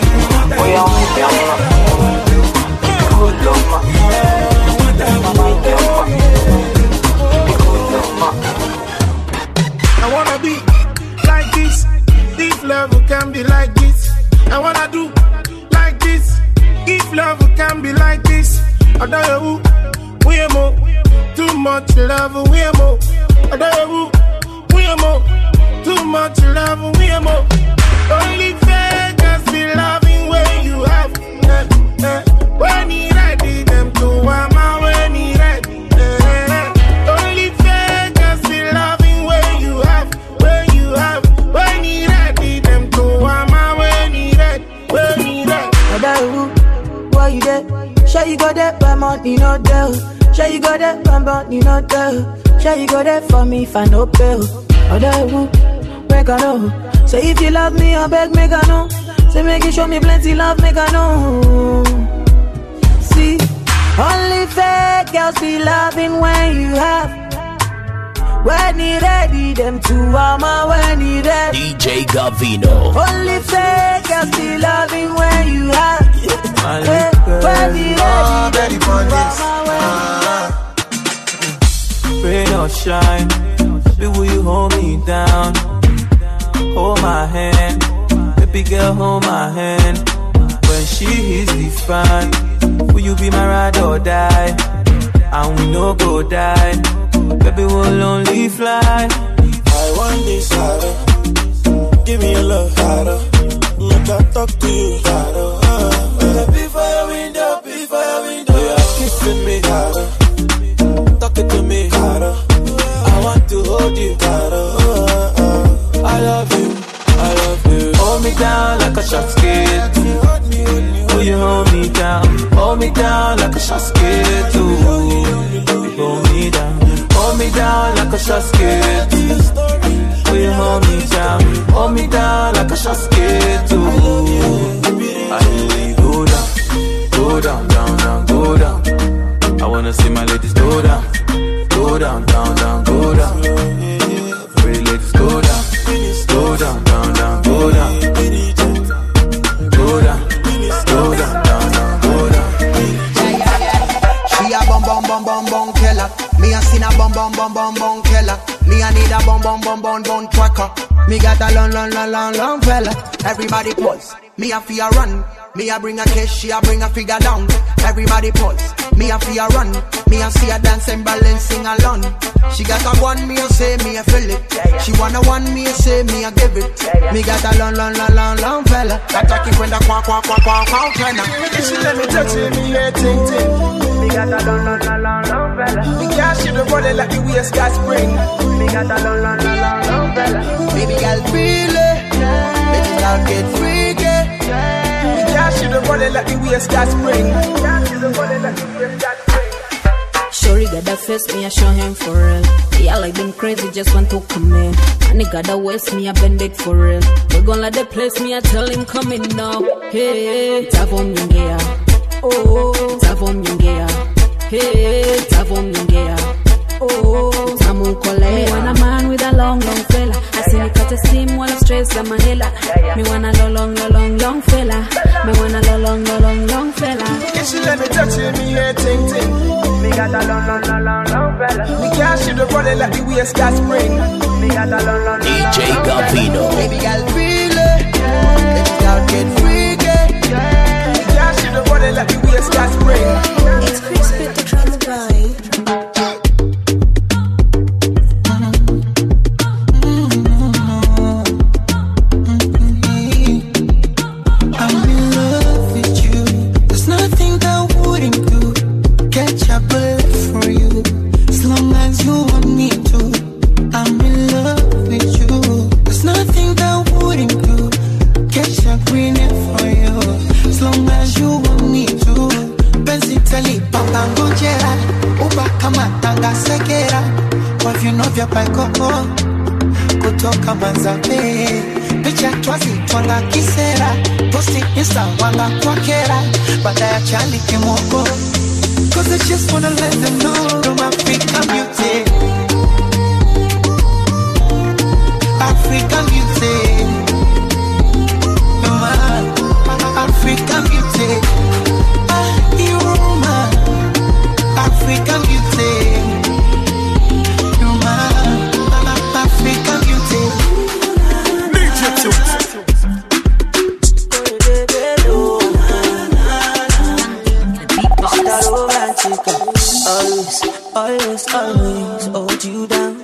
I wanna be like this. This love can be like this. I wanna do like this. If love can be like this, I don't know we are more. Too much love, we are more. I don't know we are more. Too much love, we are more. Only fakers be loving when you have. When he ready, them to mama when he ready. Only fakers be loving when you have. When you have, when he ready, them to mama when he ready. When he ready. I don't know. Why you there? Sure you got that, but money not there. Sure you got that, but money not there. Sure you got that for me if I no pay. I don't know, make I know. So if you love me, I beg, make I know. Say make you show me plenty love, make I know. See, Only fake girls be loving when you have. When you ready, them two mama when you ready. DJ Gavino. Only fake girls be loving when you have. When you ready, them two mama when you ready. Rain or shine, baby, will you hold me down? Hold my hand, baby girl, hold my hand. When she hits the fan, will you be my ride or die? And we no go die, baby, we'll only fly. I want this harder, give me your love harder. Make I talk to you harder. Before your window, you are kissing me harder, talking to me harder. I want to hold you harder. I love you. Hold me down like a shot skate. Will you hold me down? Hold me down like a shot skate too. Hold me down. Hold me down like a shot skate. Will you hold me down? Hold me down like a shot skate too. I really go down, go down, down, down, go down. I wanna see my ladies go down, go down, down, down, go down. Pretty ladies go down, go down, down, down, go down, go down, go down, down, down, go down. She a bum bum bum bum bum killer. Me a sin a bum bum bum bum bum killer. Me a need a bum bum bum bum bum tracker. Me got a long long long long long fella. Everybody pause. Me a fear run. Me a bring a cash, she a bring a figure down. Everybody pause. Me a fear run. Me a see a dancing, balancing alone. She got a one, me a say, me a feel it. She wanna one, me a say, me a give it. Me got a long, long, long, long, long fella. Attack it when the quack, quack, quack, quack, quack, quack. If she let me touch it, me a ting ting. Me got a long, long, long, long, long fella. Me can't shoot the body like the waist got spring. Me got a long, long, long, long, long fella. Baby girl feel it. Baby girl get freaky. Me can't shoot the body like the waist got spring. Shorty got that face, me I show him for real. Yeah, like them crazy, just want to come in. And he got that waist, me I bend it for real. We gon' let the place, me I tell him come in now. Hey, Tavom Yungea. Oh, Tavom Yungea. Hey, Tavom Yungea. Oh, Tamu Kole. Me want a man with a long, long fella. I see me cut a steam while I stress the Manila. Me want a long, long, long, long fella. Me want a long, long, long, long fella. If she let me touch it, me a ting ting. Me got a long, long, long, long, long fella. Me can't shoot the body like the waist got spring. Me got a long, long, long, DJ long, Gavino. Baby girl feel it. Baby girl get freaky. Me can't shoot the body like the waist got spring. It's crispy to try the vibe. kutoka Manzabe, picha twazi twanga kisera, posti insta wanga kwa kera, baada ya chali kimoko. Cause I just wanna let them know I'm African beauty, African beauty, African beauty, you're my African beauty, you're my African beauty. Always, always hold you down.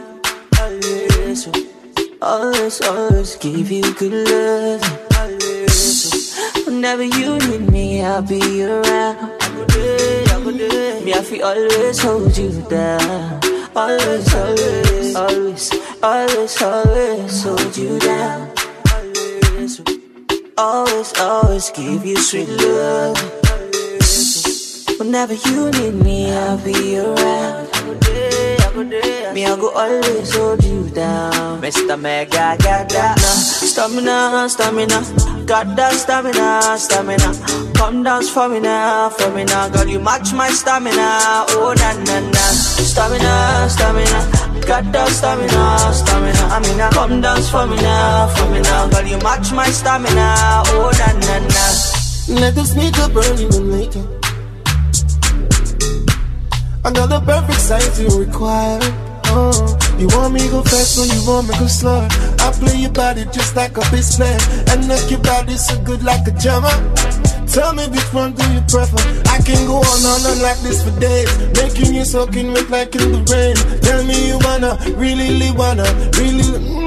Always give you good love. Whenever you need me, I'll be around. Me, I feel always hold you down. Always hold you down. Always give you sweet love. Whenever you need me, I'll be around. Me, I go always hold you down. Mr. Mega, got that stamina, stamina. Got that stamina, stamina. Come dance for me now, girl. You match my stamina. Oh na na na. Stamina, stamina. Got that stamina, stamina. I mean, come dance for me now, girl. You match my stamina. Oh na na na. Let the sneaker burn in the making. I got the perfect size you require. Oh, you want me go fast or you want me go slow? I play your body just like a bass player, and knock your body so good like a jammer. Tell me which one do you prefer? I can go on like this for days, making you soaking wet like in the rain. Tell me you wanna, really wanna, really.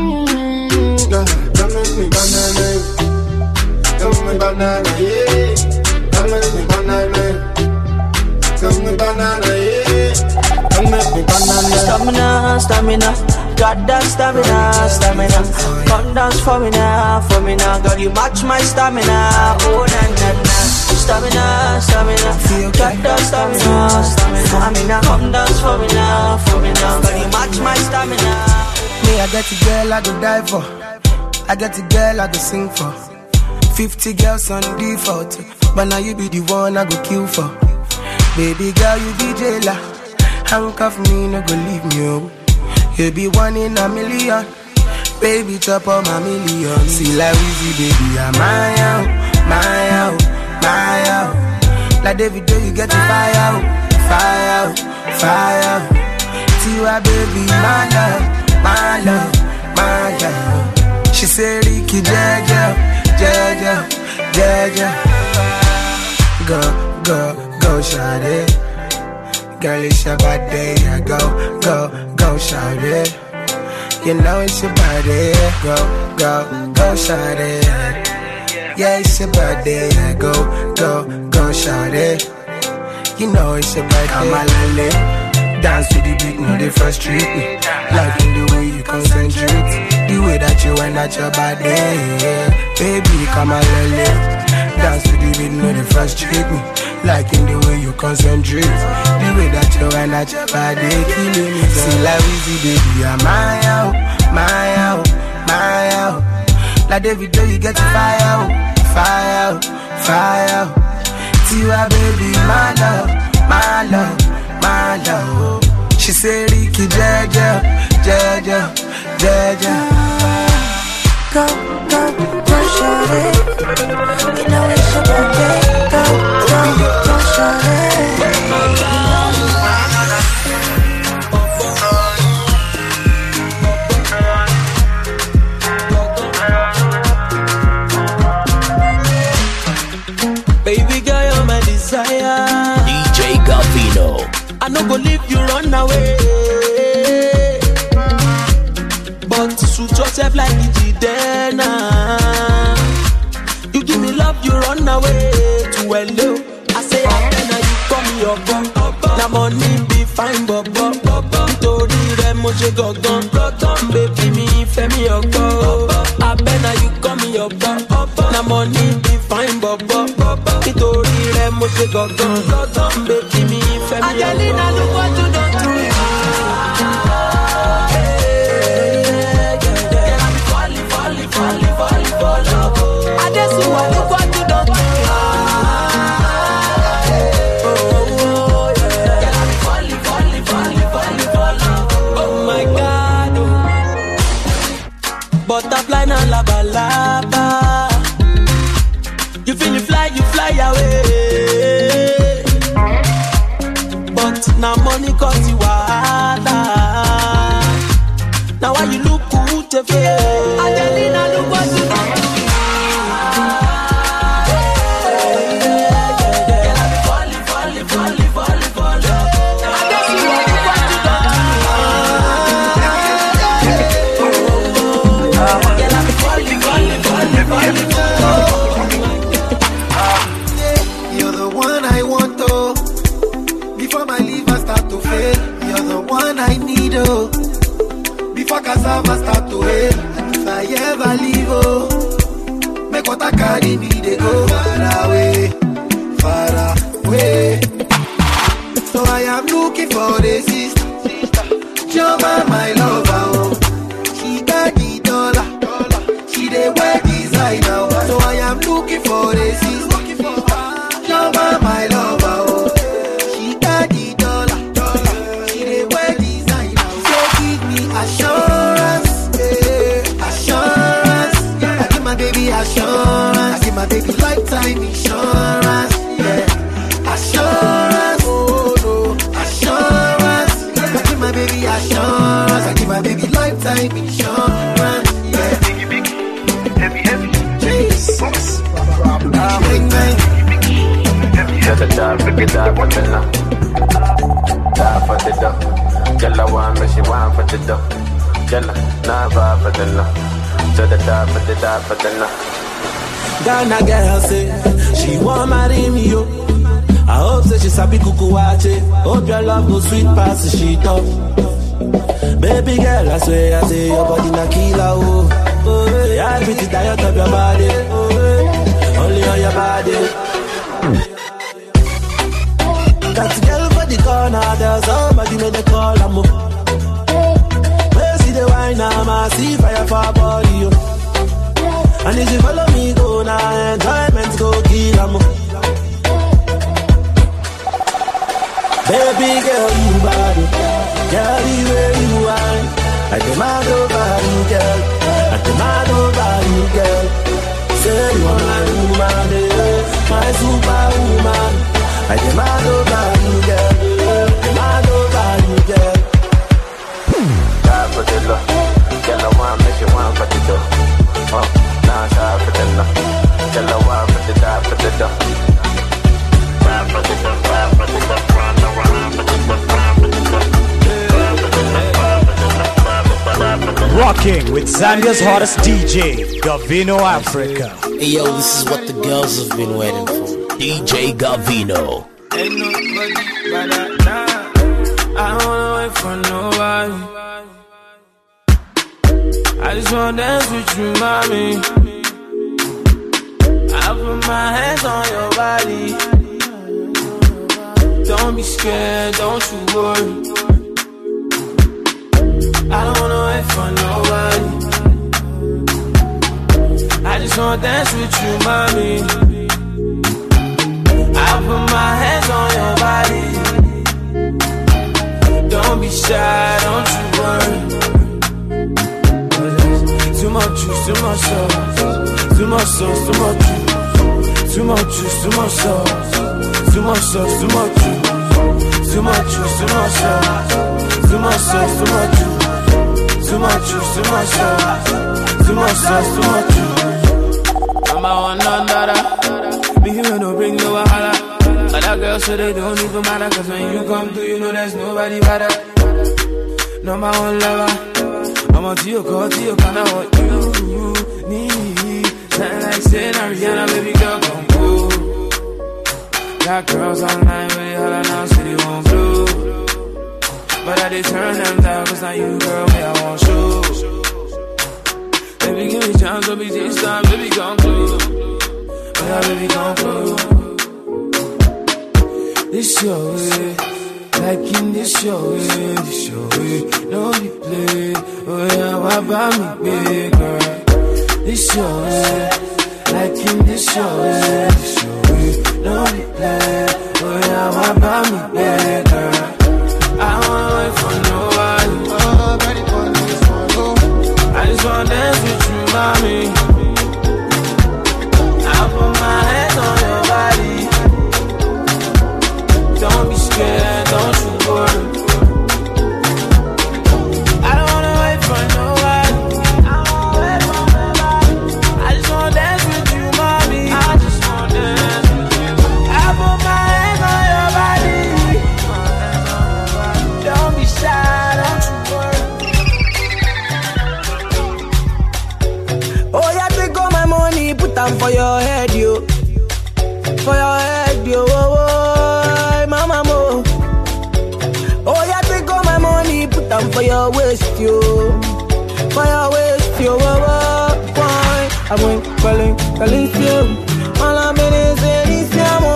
Come with me banana, come with banana, yeah. Come with me banana. Come with banana, yeah. Come with me banana. Stamina, stamina. Got that stamina, stamina. Come dance for me now, girl. You match my stamina. Oh na na na. Stamina, stamina. Got that stamina, stamina. I mean, come dance for me now, girl. You match my stamina. Me, I get a girl I go die for. I get a girl I go sing for. 50 girls on default, but now you be the one I go kill for. Baby girl, you be jailer. Handcuff me, no go leave me, oh. You be one in a million. Baby, chop on my million. See like Weezy, baby, I'm my out, my out, my out. Like David, do you get the fire out, fire out, fire out. Tiwa, baby, my love, my love, my love. She say, Ricky, Jaja, Jaja, Jaja. Go, go, go, shawty. Girl, it's your body, yeah. Go, go, go, shawty. You know it's your body, go, go, go, shawty. Yeah, it's your body, yeah. Go, go, go, shawty. You know it's your body. I'm a lele. Dance to the beat, no, they frustrate me. Liking the way you concentrate, the way that you wind at your body, yeah. Baby, come on, lele. Dance to the beat, no, they frustrate me. Liking the way you concentrate, the way that you wind at your body, killing me. See like Weezy, baby, I'm my out, my out, my out. Like David, do you get the fire out, fire out, fire out. Tiwa, baby, my love, my love, my love. She say, Ricky, Jaja, Jaja, Jaja. Go, go, go, shawty. You know it's your birthday. Go, go, go, shawty. Baby girl, you're my desire. DJ Gavino. I no go leave you run away, but suit yourself like Jidena. You give me love, you run away to hello. I say Abena, you call me your bum. Na money be fine, bobo. Tori re mo je gogon. Baby mi fe mi ogo. Abena, you call me your bum. Na money be fine, bobo. Tori re mo je gogon. Baby mi fe mi ogo. Angelina, look what you done to me. Falling for love. I just want look what you done to me. Falling for love. Oh my God. Butterfly na laba laba. You feel it fly, you fly away. But now money cause you wahala. Now why you look good to feel? Angelina, look what you done to me. Falling for love. I guess you want to what you done to me. Girl, I'm falling You're the one I want, oh. Before my liver start to fail, you're the one I need, oh. Before cassava start to hail, and if I ever leave, oh, make what I carry me, they go far away, far away. So I am looking for a sister, Joma, my lover, oh. She got the dollar. She dey wear designer, so I am looking for a sister. Joma, my lover, oh. She got the dollar. She dey wear designer, so give me assurance, assurance. I give my baby assurance. I give my baby lifetime insurance, yeah. Assurance, oh no, assurance. I give my baby assurance. I give my baby lifetime insurance, yeah. Heavy, Jesus. Big bang. Break it up, what's enough? Die for the dough. Jella one, but she want for the dough. Jella, nah, vibe for the no. So the die for the no. Ghana girl say she want marry me, yo. I hope that she sabi kukuwache. Hope your love go sweet past the sheet up. Baby girl, I swear I say your body na killer, oh. Oh, yeah, I beat it diet of your body. Oh, only on your body. That girl for the corner, there's somebody made the call, I'm up. Where see the wine, I'm a see fire for her body, yo. And if you follow me, go now, enjoyment go kill, I'm up. Baby girl, you bad, girl, the way you are. I demand over you, girl. I demand over you, girl. Say you are my woman, my superwoman. I demand over you, girl. Demand over you, girl. Die for the love. Girl, I want me, she want for the dough. Now die for the love. Girl, I want for the die for the dough. Ride for the dough, ride for the dough, ride for the dough. Rocking with Zambia's hottest DJ, Gavino Africa. Hey yo, this is what the girls have been waiting for. DJ Gavino. Ain't nobody but nah. I don't wanna wait for nobody. I just wanna dance with you, mommy. I put my hands on your body. Don't be scared, don't you worry. I don't wanna wait for nobody. I just wanna dance with you, mommy. I put my hands on your body. Don't be shy, don't you worry. Too much juice, too much sauce. Too much sauce, too much juice. Too much juice, too much sauce. Too much sauce, too much juice. Too much juice, too much sauce. Too much sauce, too much juice. Too much juice, too much sauce. Too much sauce, too much juice. I'm a one under. Me here no bring no wahala. Other girls so they don't even matter. Cause when you come through you know there's nobody better. No my own lover. I'm on to your call, to your kind of what you need. Something like saying Ariana, baby girl, come cool. Got girls online with it, holla now, city won't blue. But I did turn them down, cause now you, girl, me, I want show. Baby, give me chance, don't be this time, baby, come through. Yeah, baby, come through. This your way, like in this your way, this your way. Don't be play, oh yeah, why buy me big, girl? This your way, like in this your way, this your way. Don't be play, oh yeah, why buy me big, girl? I don't wanna wait for nobody. I just wanna dance with you, mommy. I put my hands on your body. Don't be scared, don't you worry. I don't wanna wait for nobody. I don't wanna wait for nobody. I just wanna dance with you, mommy. I just wanna dance with you. I put my hands on your body. Don't be shy, don't you worry. Oh, yeah, take all my money, put them for your head, yo. For your head, yo. Oh, oh, mama, mo. Oh, yeah, take all my money, put them for your waist, yo. For your waist, yo. Oh, oh, boy. I went calling you. All I'm in is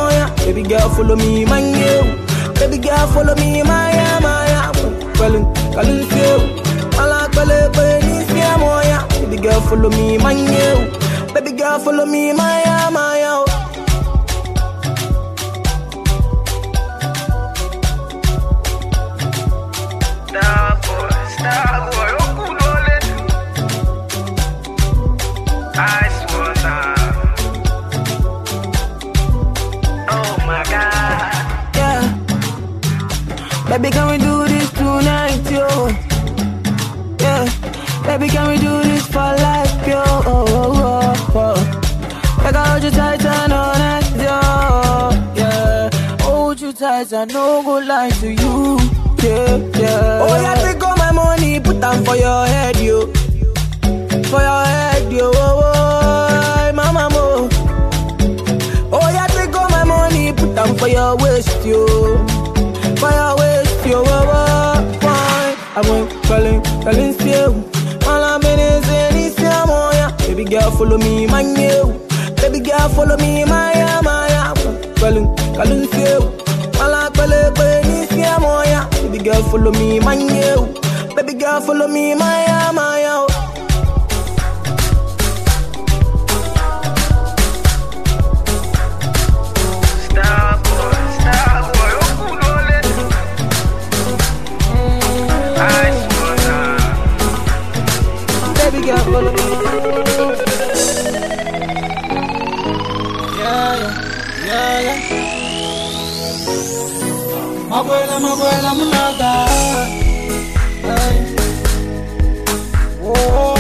Baby girl, follow me, my you. Baby girl, follow me, my. Calling Baby girl, follow me, my you. Baby girl, follow me, my you. Star boy, oh good old ice water. Oh my God. Yeah. Baby, can we do this tonight, yo? Yeah. Baby, can we do this for life, yo? Like I hold you tight and honest, yo. Yeah. Hold you tight and no go lie to you. Yeah. Oh, yeah, take all my money, put them for your head, yo. For your head, yo. Oh, mama, mo. Oh, yeah, take all my money, put them for your waist, yo. For your waist, yo. I went calling, still. All I'm in is any Samoya. Baby girl, follow me, my new. Baby girl, follow me, my calling, still. All I'm calling, Samoya. Baby girl, follow me, my new. Baby girl, follow me, my Star boy, oh good old ice water. Baby girl, follow me. Yeah. Mabuela, mulaga. Oh,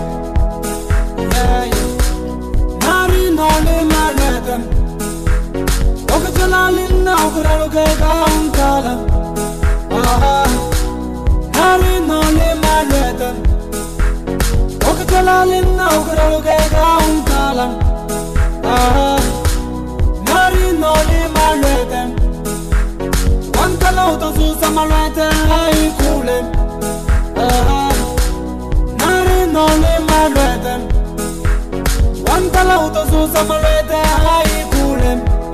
yeah. Nari no le marnetem. Okachalali na ukuralu ke kauntala. Nari no le marnetem. Okachalali na ukuralu ke kauntala. Nari no le marnetem. Quantalo to su samalete ai kule. Nari no le marnetem. Quantalo to su samalete ai kule.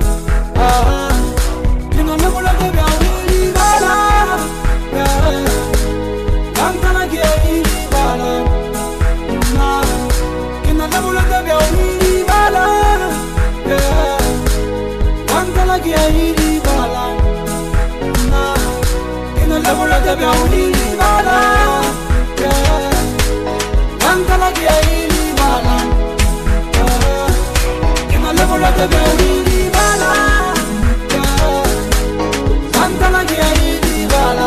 Kino le bula de biauri bala. Cantala que ai bala. Kino le bula de biauri bala. Cantala que ai bala. Kino le bula de biauri bala. Cantala que ai bala. Kino le bula de biauri bala. Cantala que ai bala.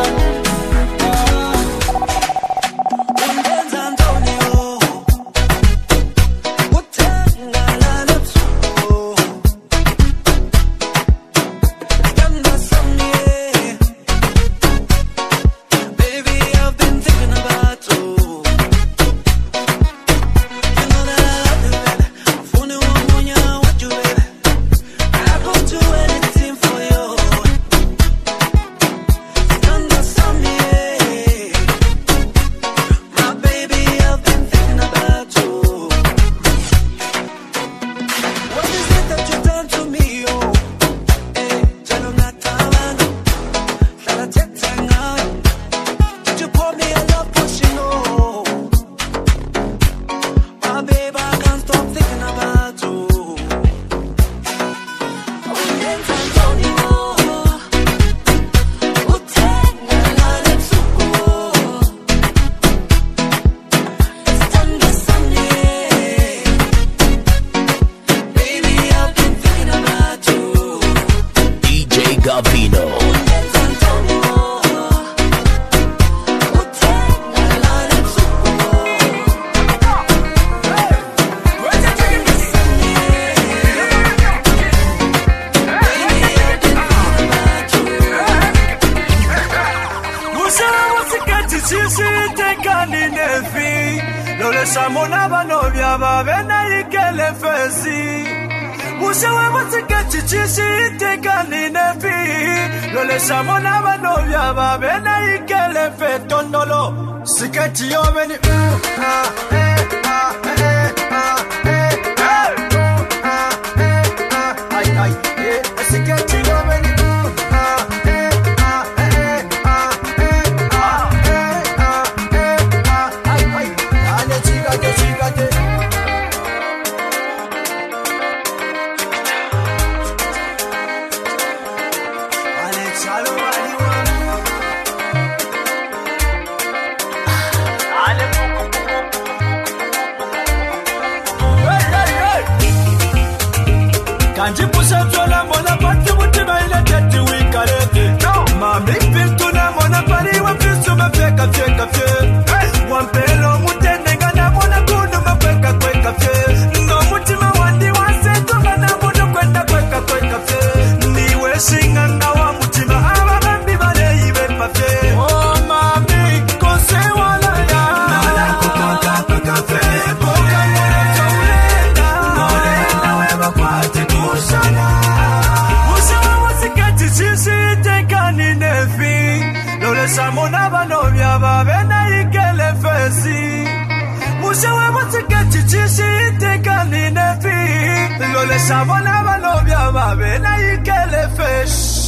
Kanji pusha tola mona pati mutima ile tete wikarete. Mami pintuna mona pari wa pisu mafeka feka fe. Wampelo mutende ngana mona kunu mafeka kweka fe. No mutima wandi waseto ngana mona kwenda kweka kweka fe. Niwe singanga wa mutima aba bambi bale ibe pafe. Oh mami kose wala ya. Nala kutoka kweka fe. Boka mwana chaulenda. Nolenda weba kwate kushana. Musa wasikati sisi tekani nefi. Lole samona banovya babena ikele fesi. Musa wasikati sisi tekani nefi. Lole samona banovya babena ikele fesi.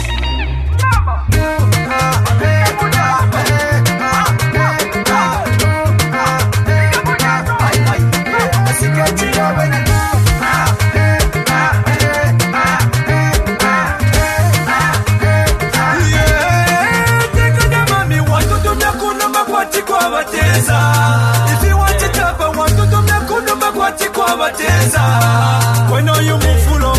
If you want to tap, I want to do me kuno makwati kwa bateza. Kweno yu mufulo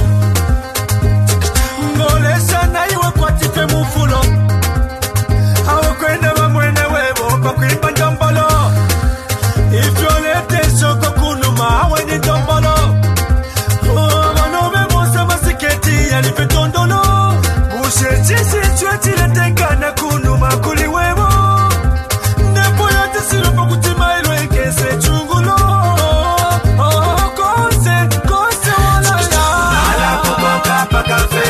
ngole sana iwe kwati fe mufulo. Awe kwene wa mwene webo kwa kuipa ndombolo. If you let soko kunuma awe ni ndombolo. Mano mosa masiketi ya lipe tondolo. Bushe chisi chweti letenga na kunuma kuli webo. Sirupa kutima ilo ikese chungulo. Oh, kose wala ya. Nala kuboka paka fe.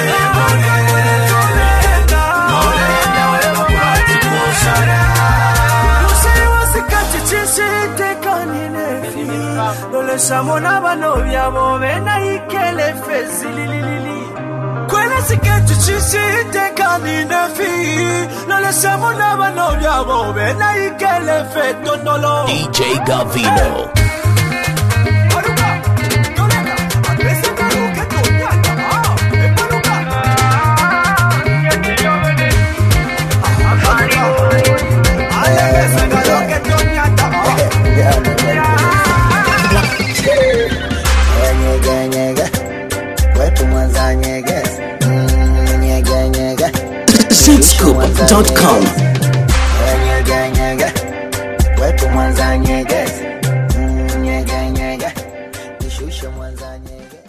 Nolenda wewa pati kushara. Musa wasikati chisi tekani nefi. Nole samona banovya bovena ikele fesi lililili. Kwele siketi chisi tekani nefi. Nole samona banovya bovena ikele fe tondolo. DJ Gavino. Sweetscoop.com. Wetu mwanza nyege, nyege, nyege, nishushe mwanza nyege.